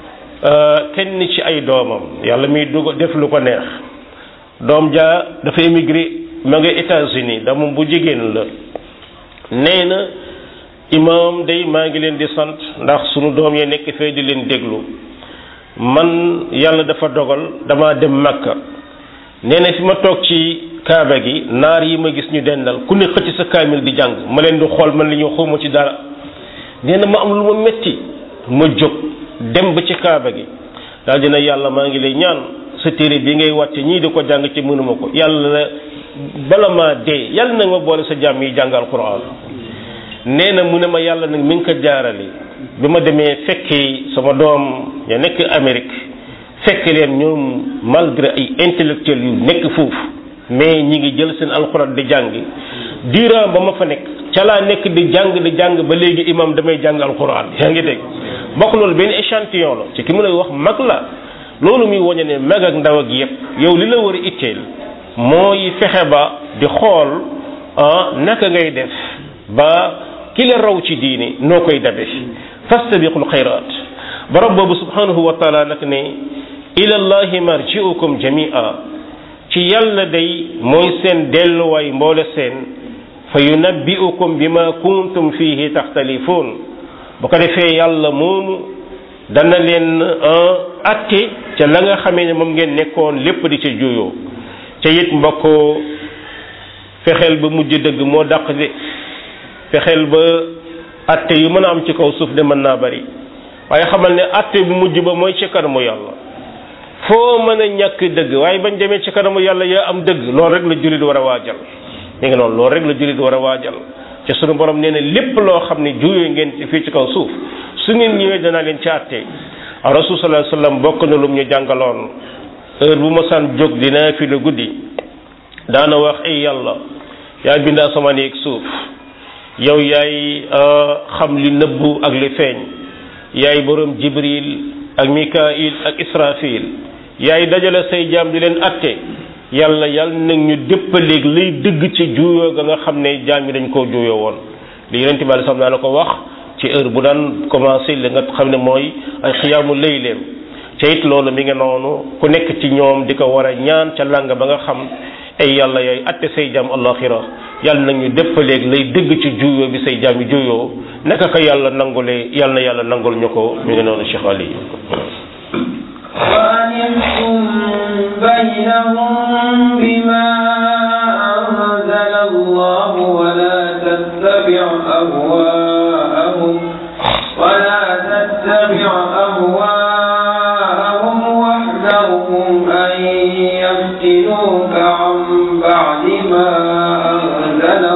kenn ci ay doomam yàlla muy dugg def lu ko neex doom ja dafa émigré ma nga États-Unis dama bu jigéen la nee na imam day maa ngi leen di sant ndax sunu doom yee nekk fee di leen déglu man yàlla dafa dogal dama dem Makka nee na fi ma toog ci kaaba gi naar yi ma gis ñu dendal ku ne xëcc sa kaamil di jàng ma leen di xool man li ñu xawma ci dara nee na ma am lu ma metti ma jóg dem ba ci kaaba gi daal dina yàlla maa ngi lay ñaan sa téere bi ngay wàcce ñii di ko jàng ci mënuma ko yàlla bala maa dee yàlla nag ma boole sa jàmm yi jàngal Qur'an nee na mu ne ma yàlla nag mi ngi ko jaarale bi ma demee fekki sama doom ya nekk Amérique fekk leen ñoom malgré ay intellectuels yu nekk foofu mais ñi ngi jël seen alxuraan di jàng durant ba ma fa nekk ca laa nekk di jàng ba léegi imam damay jàng alxuraan yaa ngi dégg bokk loolu benn échantillon la ci ki mu lay wax mag la loolu muy woñe ne mag ak ndaw ak yépp yow li la war a itteel mooy fexe ba di xool naka ngay def ba ki la raw ci diine noo koy dabe fastabiqul xayrat borom boobu subhanahu wa taala nag ne ila llahi marji'ukum jami'a ci yàlla day mooy seen delluwaay mboole seen fa yunabbi'ukum bima kuntum fihi taxtalifuun bu ko defee yàlla moomu dana leen atte ca la nga xamee ne moom ngeen nekkoon lépp di ca juyoo ca it mbokk fexeel ba mujj dëgg moo dàq de fexeel ba atte yu mën a am ci kaw suuf de mën naa bari waaye xamal ne atte bu mujj ba mooy ci kanamu yàlla foo mën a ñàkk dëgg waaye bañ demee ci kanamu yàlla yaa am dëgg loolu rek la jullit war a waajal mi ngi noonu loolu rek la jullit war a waajal te sunu borom nee na lépp loo xam ne juyoo ngeen ci fii ci kaw suuf su ngeen ñëwee danaa leen ci àtte rasul sallallahu alayhi wasallam bokk na lu ñu jàngaloon heure bu ma san jóg dinaa fi la guddi daana wax ay yàlla yaa bind asamaan ak suuf yow yaay xam li nëbbu ak li feeñ yaay borom jibril ak mikail ak israfil yaay dajale say jaam di leen àtte yàlla nag ñu déppaleeg lay dëgg ci juuyoo ga nga xam ne jaam yi dañ koo juuyoo woon li yonent bi sallallahu alayhi wasallam naa la ko wax ci heure bu daan commencé li nga xam ne mooy ay xiyaamu layleem ca it loolu mi nga noonu ku nekk ci ñoom di ko war a ñaan ca làng ba nga xam ay yàlla yooyu atte say jaam alaxira yàlla nag ñu déppaleeg lay dëgg ci juuyoo bi say jaam yi juuyoo naka ko yàlla nangulee yàlla na yàlla nangul ñu ko mi nga noonu Cheikh Ali وأنحكم بينهم بما أنزل الله ولا تتبع أهواءهم واحذرهم أن يفتنوك عن بعد ما أنزل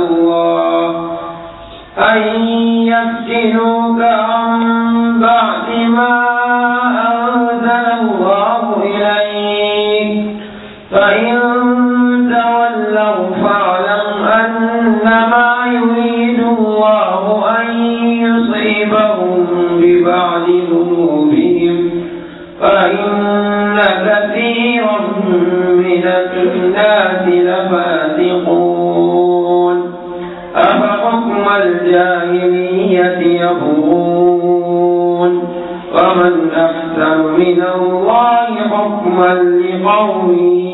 الله إليك فإن تولوا فاعلم أنما يريد الله أن يصيبهم ببعض ذنوبهم فإن كثيرا من الناس لفاسقون أفحكم الجاهلية يبغون ومن أحسن من الله حكما لقوم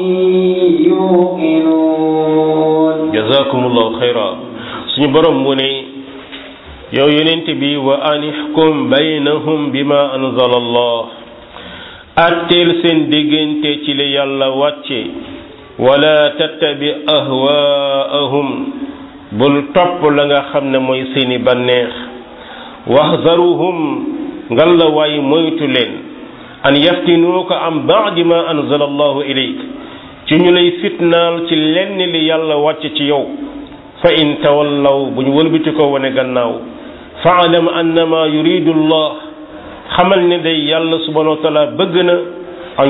يوقنون جزاكم الله خيرا suñu borom mu ne yow yonent bi wa anihkum baynahum bima anzala Allah atteel seen diggante ci li yàlla wàcce wala tattabi ahwaahum bul topp la nga xam ne mooy seeni bànneex wahzaruhum ngal la waay moytu leen an yaftinuuka am ba'di ma anzala allahu ilayk ci ñu lay fitnaal ci lenn li yàlla wàcce ci yow fa in tawallaw bu ñu wëlbati ko wane gannaaw fa'lam annama yuridu allah xamal ne day yàlla subhanahu wa taala bëgg na an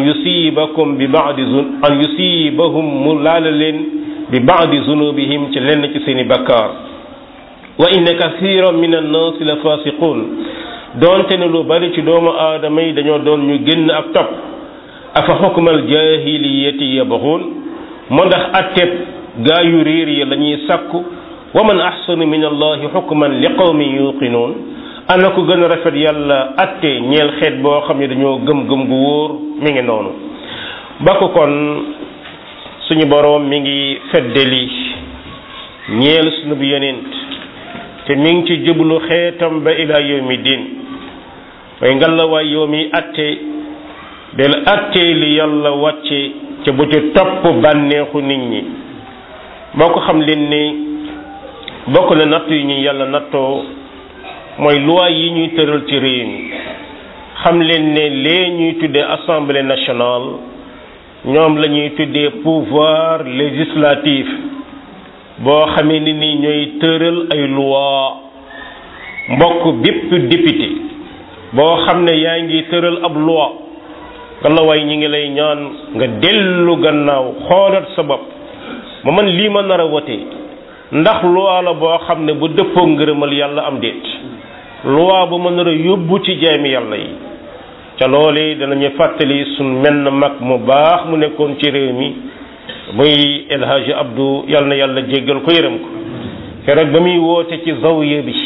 yusibahum mu laala leen bi ba'di zunubihim ci lenn ci seeni bakkaar wa inna kathiran min an-nas la fasiqun doonte ne lu bari ci doomu aadama yi dañoo doon ñu génn ak topp afa hukmal jahiliyati yabghun moo ndax atteb gaa yu réer yi la ñuy sàkku wa man ahsanu min allahi hukman li qawmin yuqinuun ana ko gën a rafet yàlla atte ñeel xeet boo xam ne dañoo gëm-gëm gu wóor mi ngi noonu ba ko kon suñu boroom mi ngi feddali ñeel sunu bi yonent te mi ngi ci jublu xeetam ba ila yawmi din way ngalawaay yow mi atte del atte li yàlla wàcce ca bu ci topp bànneexu nit ñi boo ko xam leen ni bokk na natt yi ñu yàlla nattoo mooy loi yi ñuy tëral ci réew mi xam leen ne lee ñuy tuddee assemblée nationale ñoom la ñuy tuddee pouvoir législatif boo xamee ni ni ñooy tëral ay loi mbokk bépp député boo xam ne yaa ngi tëral ab loi nga la way ñi ngi lay ñaan nga dellu gannaaw xoolaat sa bopp ma man lii ma nar a wote ndax loi la boo xam ne bu dëppoo ngërëmal yàlla am déet loi bu ma nar a yóbbu ci jaami yàlla yi ca loolee danañu fàttali suñ menn mag mu baax mu nekkoon ci réew mi muy El Hadji Abdou yal na yàlla jéggal ko yërëm ko keroog ba muy woote ci zawiya bi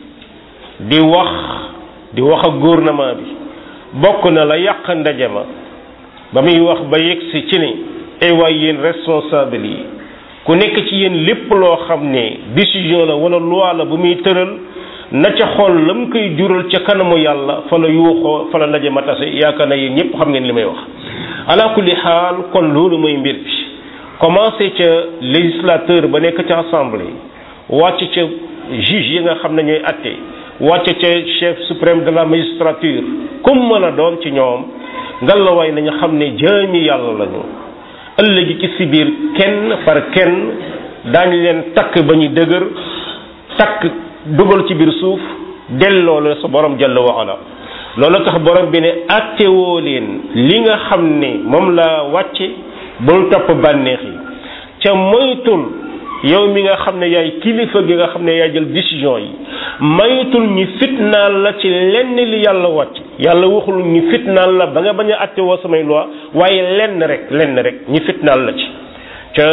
di wax ak gouvernement bi bokk na la yàq ndaje ma ba muy wax ba yegsi ci ni ay waay yéen responsable yi ku nekk ci yéen lépp loo xam ne décision la wala loi la bu muy tëral na ca xool la mu koy jural ca kanamu yàlla fa la yuuxoo fa la ndaje ma tase yaakaar na yéen ñëpp xam ngeen li may wax ala kulli xaal kon loolu mooy mbir bi commencé ca législateur ba nekk ca assemblée wàcc ca juge yi nga xam ne ñooy atte wàcc ca chef suprême de la magistrature comme mën a doon ci ñoom ngallaawaay nañu xam ne jaami yàlla lañu ëllëgi ci si biir kenn par kenn daañu leen takk ba ñu dëgër takk dugal ci biir suuf delloo la sa borom jalla wa ala loolu tax borom bi ne attewoo leen li nga xam ne moom la wàcce bul topp bànneex yi ca moytul yow mi nga xam ne yaay kilifa gi nga xam ne yaay jël décision yi maytul ñu fitnaal la ci lenn li yàlla wàcc yàlla waxul ñu fitnaal la ba nga bañ a attewoo samay loi waaye lenn rek ñu fitnaal la ci ca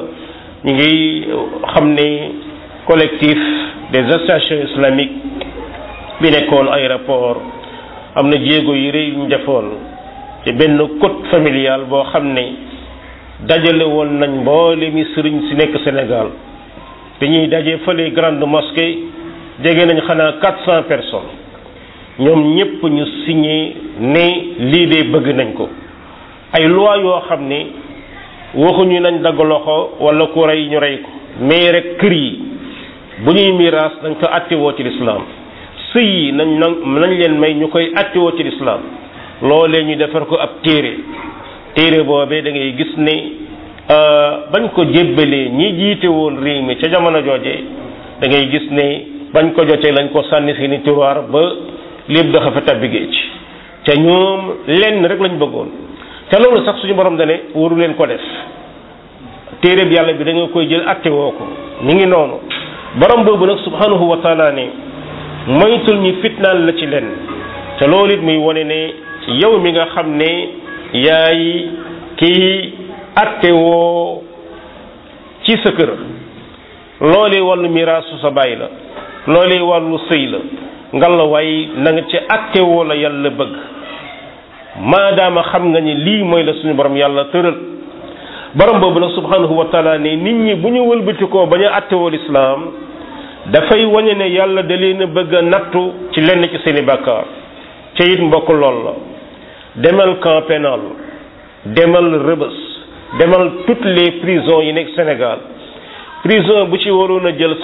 ñu ngi xam ne collectif des associations islamiques bi nekkoon aéroport am na jéego yu rëy yu ñu defoon ci benn code familial boo xam ne dajale woon nañ mboole mi sëriñ si nekk Sénégal te ñuy daje fële grande mosquée jege nañ xanaa 400 personnes ñoom ñëpp ñu signé ne lii de bëgg nañ ko ay loi yoo xam ne waxuñu nañ dagg loxo wala ku rey ñu rey ko mais rek kër yi bu ñuy miraas nañ ko attewoo ci lislaam sëy yi nañ leen may ñu koy attewoo ci lislaam loolee ñu defar ko ab téere boobee da ngay gis ne bañ ko jébbalee ñi jiite woon réew mi ca jamono jooje da ngay gis ne bañ ko jotee lañ ko sànni seeni tiroir ba lépp dafa fa tabbi géej te ñoom lenn rek lañ bëggoon te loolu sax suñu borom dane waru leen ko def téere bi yàlla bi da nga koy jël atte woo ko mi ngi noonu borom boobu nag subhanahu wa taala ne moytul ñu fitnaal la ci lenn te loolu it muy wone ne yow mi nga xam ne yaay kii atte woo ci sa kër loolee wàllu miraasu sa bàyyi la loolee wàllu sëy la ngalla waay na nga ci atte woo la yàlla bëgg maadaama xam nga ni lii mooy la suñu borom yàlla tëral borom boobu nag subhanahu wa taala ne nit ñi bu ñu wëlbatikoo bañ a atte woo lislaam dafay wañe ne yàlla da leen a bëgg a nattu ci lenn ci seeni bàkkaar ca it mbokk lool la demal camp pénal demal Rebeuss demal toutes les prisons yi nekk Sénégal prison bu ci waroon a jël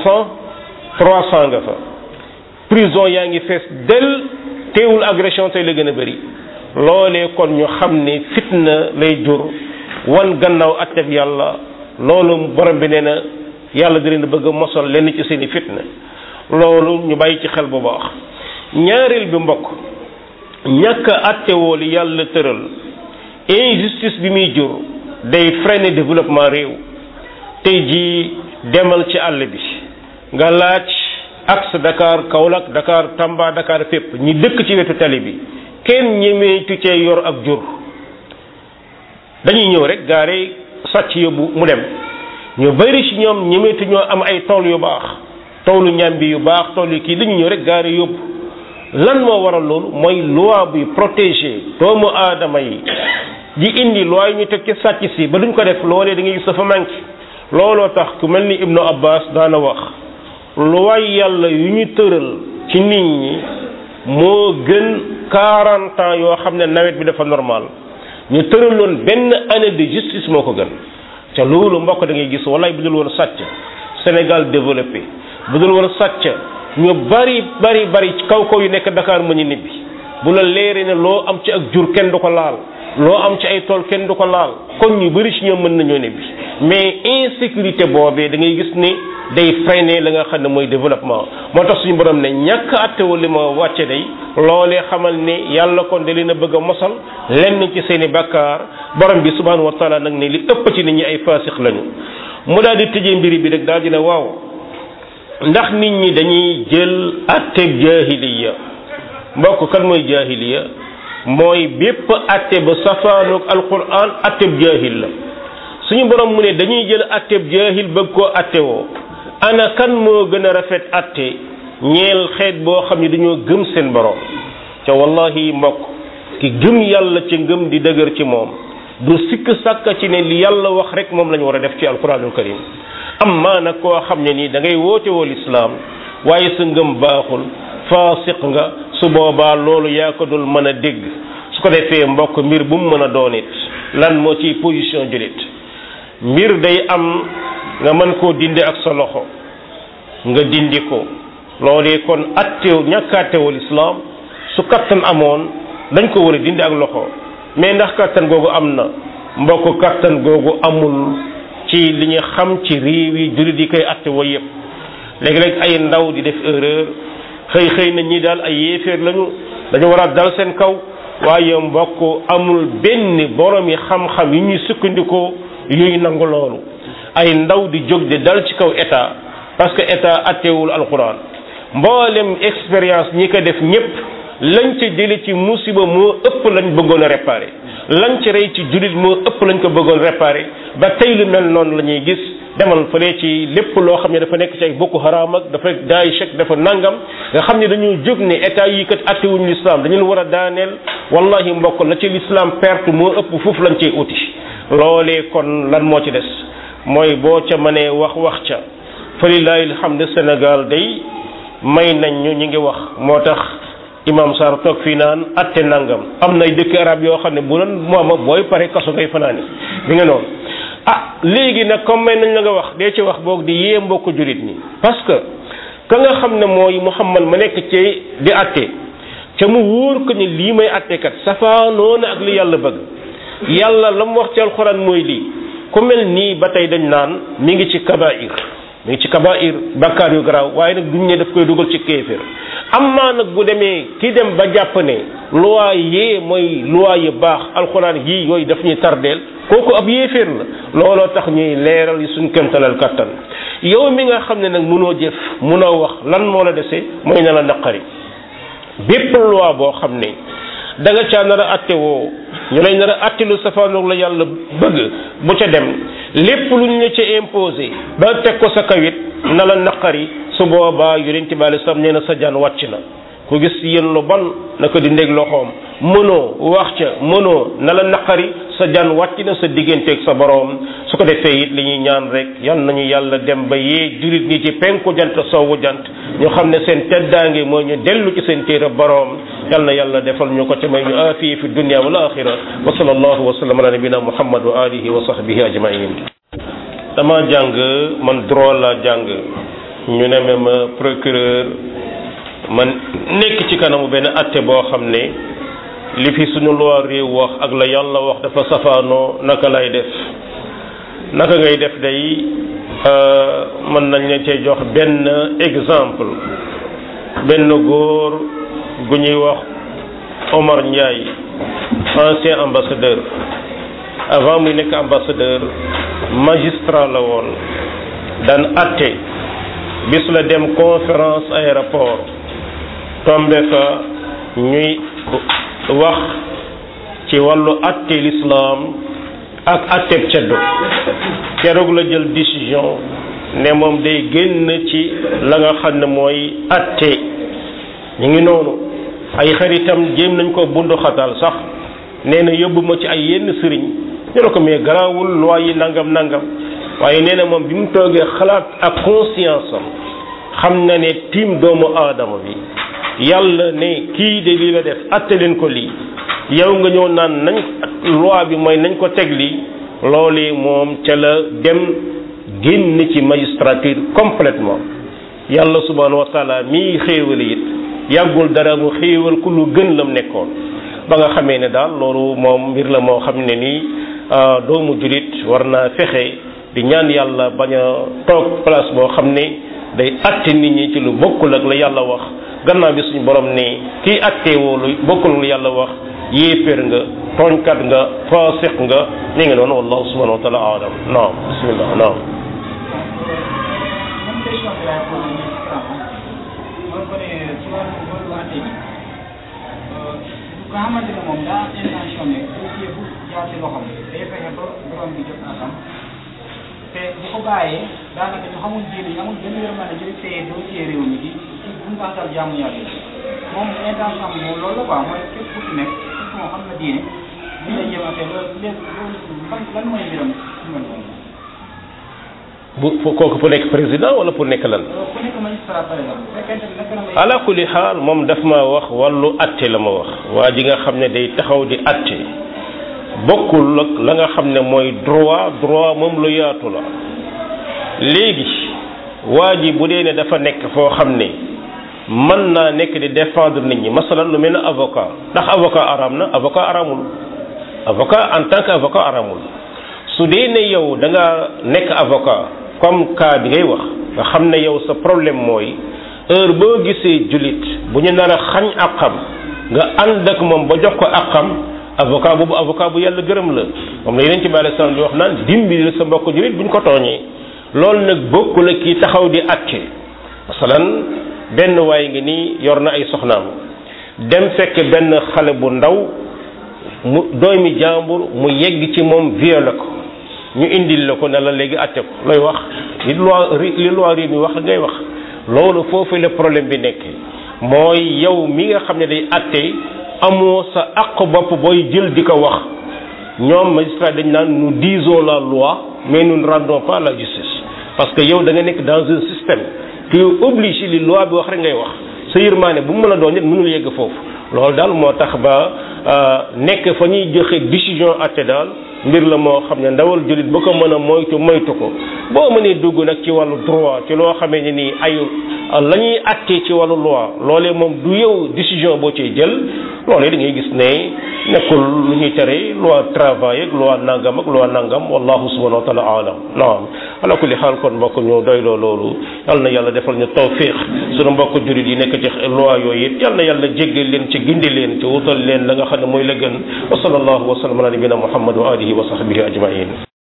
300 nga fa prison yaa ngi fees del teewul agression tey la gën a bëri loolee kon ñu xam ne fitna lay jur wan gannaaw atteb yàlla loolu borom bi nee na yàlla di leen bëgg a mosal lenn ci seeni fitna loolu ñu bàyyi ci xel bu baax ñaareel bi mbokk ñàkk attewoo li yàlla tëral injustice bi muy jur day freiner développement réew tey jii demal ci àll bi nga laaj axe Dakar Kaolack Dakar Tamba Dakar fépp ñi dëkk ci wetu tali bi kenn ñemeetu cee yor ak jur dañuy ñëw rek gaare sàcc yóbbu mu dem ñu bari ci ñoom ñemeetu ñoo am ay tool yu baax toolu ñambi yu baax tool yu kii dañuy ñëw rek gaare yóbbu lan moo waral loolu mooy loi buy protéger doomu aadama yi di indi loi yi ñu teg ci sàcc si ba duñ ko def loolee da ngay gis dafa manqué looloo tax ku mel ni Ibnu Abbas daana wax loi yàlla yu ñu tëral ci nit ñi moo gën 40 ans yoo xam ne nawet bi dafa normal ñu tëraloon benn année de justice moo ko gën te loolu mbokk da ngay gis wallaay bu dul woon sàcc Sénégal développé bu dul woon sàcc ñu bari ci kaw yu nekk Dakar mu ñu nibbi bu la leeree ne loo am ci ak jur kenn du ko laal loo am ci ay tool kenn du ko laal kon ñu bari ci ñoom mën nañoo nibbi mais insécurité boobee da ngay gis ni day freiner la nga xam ne mooy développement moo tax suñu borom ne ñàkk attewoo li ma wàcce day loolee xamal ne yàlla kon da leen a bëgg a mosal lenn ci seeni bàkkaar borom bi subhanahu wa taala nag ne li ëpp ci nit ñi ay faasix lañu mu daal di tëjee mbiri bi rek daal dina waaw ndax nit ñi dañuy jël atteb jaahiliya mbokk kan mooy jaahiliya mooy bépp atte ba safaanoog alquran atteb jaahil la suñu borom mu ne dañuy jël atteb jaahil bëgg koo attewoo ana kan moo gën a rafet atte ñeel xeet boo xam ne dañoo gëm seen borom ca wallahi mbokk ki gëm yàlla ci ngëm di dëgër ci moom du sikk sàkka ci ne li yàlla wax rek moom la ñu war a def ci alquranul karim amma nag koo xam ne nii da ngay woote woo lislaam waaye sa ngëm baaxul faasiq nga su boobaa loolu yaa ko dul mën a dégg su ko defee mbokk mbir bu mu mën a doon it lan moo ciy position julit mbir day am nga mën koo dindi ak sa loxo nga dindi ko loolee kon attew ñàkkaatewul islam su kattan amoon dañ ko war a dindi ak loxo mais ndax kattan googu am na mbokk kattan googu amul ci li ñu xam ci réew yi julit yi koy attewoo yépp léegi-léeg ay ndaw di def erreur xëy na ñi daal ay yéeféer lañu dañu war a dal seen kaw waaye mbokk amul benn borom yi xam-xam yi ñuy sukkandikoo yuy nangu loolu ay ndaw di jóg di dal ci kaw état parce que état attewul alquran mboolem expérience ñi ko def ñépp lañ ci jële ci musiba moo ëpp lañ bëggoon a réparer lañ ci rey ci jullit moo ëpp lañ ko bëggoon réparer ba tey lu mel noonu la ñuy gis demal fële ci lépp loo xam ne dafa nekk ci ay Boko Haram ak dafa daay chèque dafa nangam nga xam ne dañoo jóg ne état yi kat attewuñu l'islam dañu war a daaneel wallahi mbokk la ci l'islam perte moo ëpp foofu lañ cey uti loolee kon lan moo ci des mooy boo ca mënee wax ca fa lillahi alhamdu Sénégal day may nañ ñu ngi wax moo tax imam Sarr toog fii naan atte nangam am nay dëkk arab yoo xam ne bu doon mooma booy pare kaso ngay fanaani bi nga noonu léegi nag comme may nañ la nga wax dee ci wax boog di yee mbokk julit ñi parce que ka nga xam ne mooy Muhammad ma nekk ci di atte ca mu wóor ko ni lii may attekat safaanoo na ak li yàlla bëgg yàlla la mu wax ci alxuraan mooy lii ku mel nii ba tey dañ naan mi ngi ci kabair mi ngi ci kabair bakkaar yu garaaw waaye nag duñ ne daf koy dugal ci kéeféer amma nag bu demee ki dem ba jàpp ne loi yee mooy loi yu baax alxuraan yii yooyu daf ñuy tardeel kooku ab yéeféer la looloo tax ñuy leeral yi suñ kéemtalal kattan yow mi nga xam ne nag mënoo jëf mënoo wax lan moo la dese mooy na la naqari bépp loi boo xam ne da nga caa nar a atte woo ñu lay nar a atte lu safaanoog la yàlla bëgg bu ca dem lépp lu ñu la ca imposé ba teg ko sa kawit na la naqari su boobaa yonent bi alayhi salaam nee na sa jaan wàcc na ku gis yéen lu bon na ko di ndég loxoom mënoo wax ca mënoo na la naqari sa jaan wàcc na sa digganteeg sa boroom su ko defee it li ñuy ñaan rek yal nañu yàlla dem ba yee jurit ñi ci penku jant sowwu jant ñu xam ne seen teddaange mooy ñu dellu ci seen téere boroom yal na yàlla defal ñu ko ca may ñu aafiya fi dunya wal axira wa sallallahu wa sallam ala nabina muhammad wa alihi wa sahbihi ajmain dama jàng man droit la jàng ñu ne ma procureur man nekk ci kanamu benn atte boo xam ne li fi suñu loi réew wax ak la yàlla wax dafa safaanoo naka lay def naka ngay def day mën nañ leen cee jox benn exemple benn góor gu ñuy wax Omar Ndiaye ancien ambassadeur avant muy nekk ambassadeur magistrat la woon daan atte bis la dem conférence aéroport tombe fa ñuy wax ci wàllu atte l'islam ak atteb ceddo keroog la jël décision ne moom day génn ci la nga xam ne mooy atte ñu ngi noonu ay xaritam jéem nañ ko bundu xatal sax nee na yóbbu ma ci ay yenn sëriñ ñu ne ko mais garaawul loi yi nangam waaye nee na moom bi mu toogee xalaat ak conscience am xam na ne tiim doomu aadama bi yàlla ne kii de lii la def atte leen ko lii yow nga ñëw naan nañ loi bi mooy nañ ko teg lii loolee moom ca la dem génn ci magistrature complètement yàlla subhanahu wa taala mii xéewale it yàggul dara mu xéewal ku lu gën lam nekkoon ba nga xamee ne daal loolu moom mbir la moo xam ne nii doomu julit war naa fexe di ñaan yàlla bañ a toog place boo xam ne day atte nit ñi ci lu bokkul ak la yàlla wax gannaaw bi suñu borom ne kii attewoo lu bokkul lu yàlla wax yéeféer nga tooñkat nga faasiq nga ni nga noonu wallahu subhanahu wa taala alam naam bismillah naam ko xamante ne moom daa intentionné dossier bu jaar ci loxam day fexe ba borom bi jot asam te bu ko bàyyee daanaka ñu xamul diine yi amul benn yërmande ñuy téye dossier réew mi ci bu ñu baaxal jaamu yàlla moom intention am moom loolu la quoi mooy képp ku ci nekk képp moo xam na diine li lay jëmate loolu lépp loolu lan mooy mbiram ci mel noonu. bu kooku pour nekk président wala pour nekk lan. pour nekk magistrat par exemple bu fekkente ne nekk na ala kulli xaal moom daf ma wax wàllu atte la ma wax waa ji nga xam ne day taxaw di atte bokkul ak la nga xam ne mooy droit moom lu yaatu la léegi waa ji bu dee ne dafa nekk foo xam ne mën naa nekk di défendre nit ñi masalan lu mel ne avocat ndax avocat araam na avocat araamul avocat en tant que avocat araamul su dee ne yow da nga nekk avocat comme cas bi ngay wax nga xam ne yow sa problème mooy heure boo gisee jullit bu ñu nar a xañ àqam nga ànd ak moom ba jox ko àqam avocat boobu avocat bu yàlla gërëm la moom la yeneen ci bàyyi salaam di wax naan dimbali sa mbokk jullit bu ñu ko tooñee loolu nag bokkul ak kii taxaw di àtte masalan benn waay ngi nii yor na ay soxnaam dem fekk benn xale bu ndaw mu doomi jàmbur mu yegg ci moom violé ko ñu indil la ko ne la léegi àtte ko looy wax li loi réew mi wax ngay wax loolu foofu la problème bi nekk mooy yow mi nga xam ne day àtte amoo sa àq bopp booy jël di ko wax ñoom magistrat dañ naan nous disons la loi mais nous ne rendons pas la justice parce que yow da nga nekk dans un système qui oblige li loi bi wax rek ngay wax sa yërmaane bu mu mën a doon nit mënul yegg foofu loolu daal moo tax ba nekk fa ñuy joxe décision àtte daal mbir la moo xam ne ndawal jullit bu ko mën a moytu ko boo mënee dugg nag ci wàllu droit ci loo xamee ne nii ay la ñuy àttee ci wàllu loi loolee moom du yow décision boo ciy jël loolee da ngay gis ne nekkul lu ñuy tere loi travail ak loi nangam wallahu subhanahu wa taala alam naam ala kulli xaal kon mbokk ñu doyloo loolu yal na yàlla defal ñu tawfiq sunu mbokk jullit yi nekk ci loi yooyu it yal na yàlla jéggal leen ci gindi leen ci wutal leen la nga xam ne mooy la gën wa sallallahu wa sallam ala nabina muhammad wa alihi wa sahbihi ajmain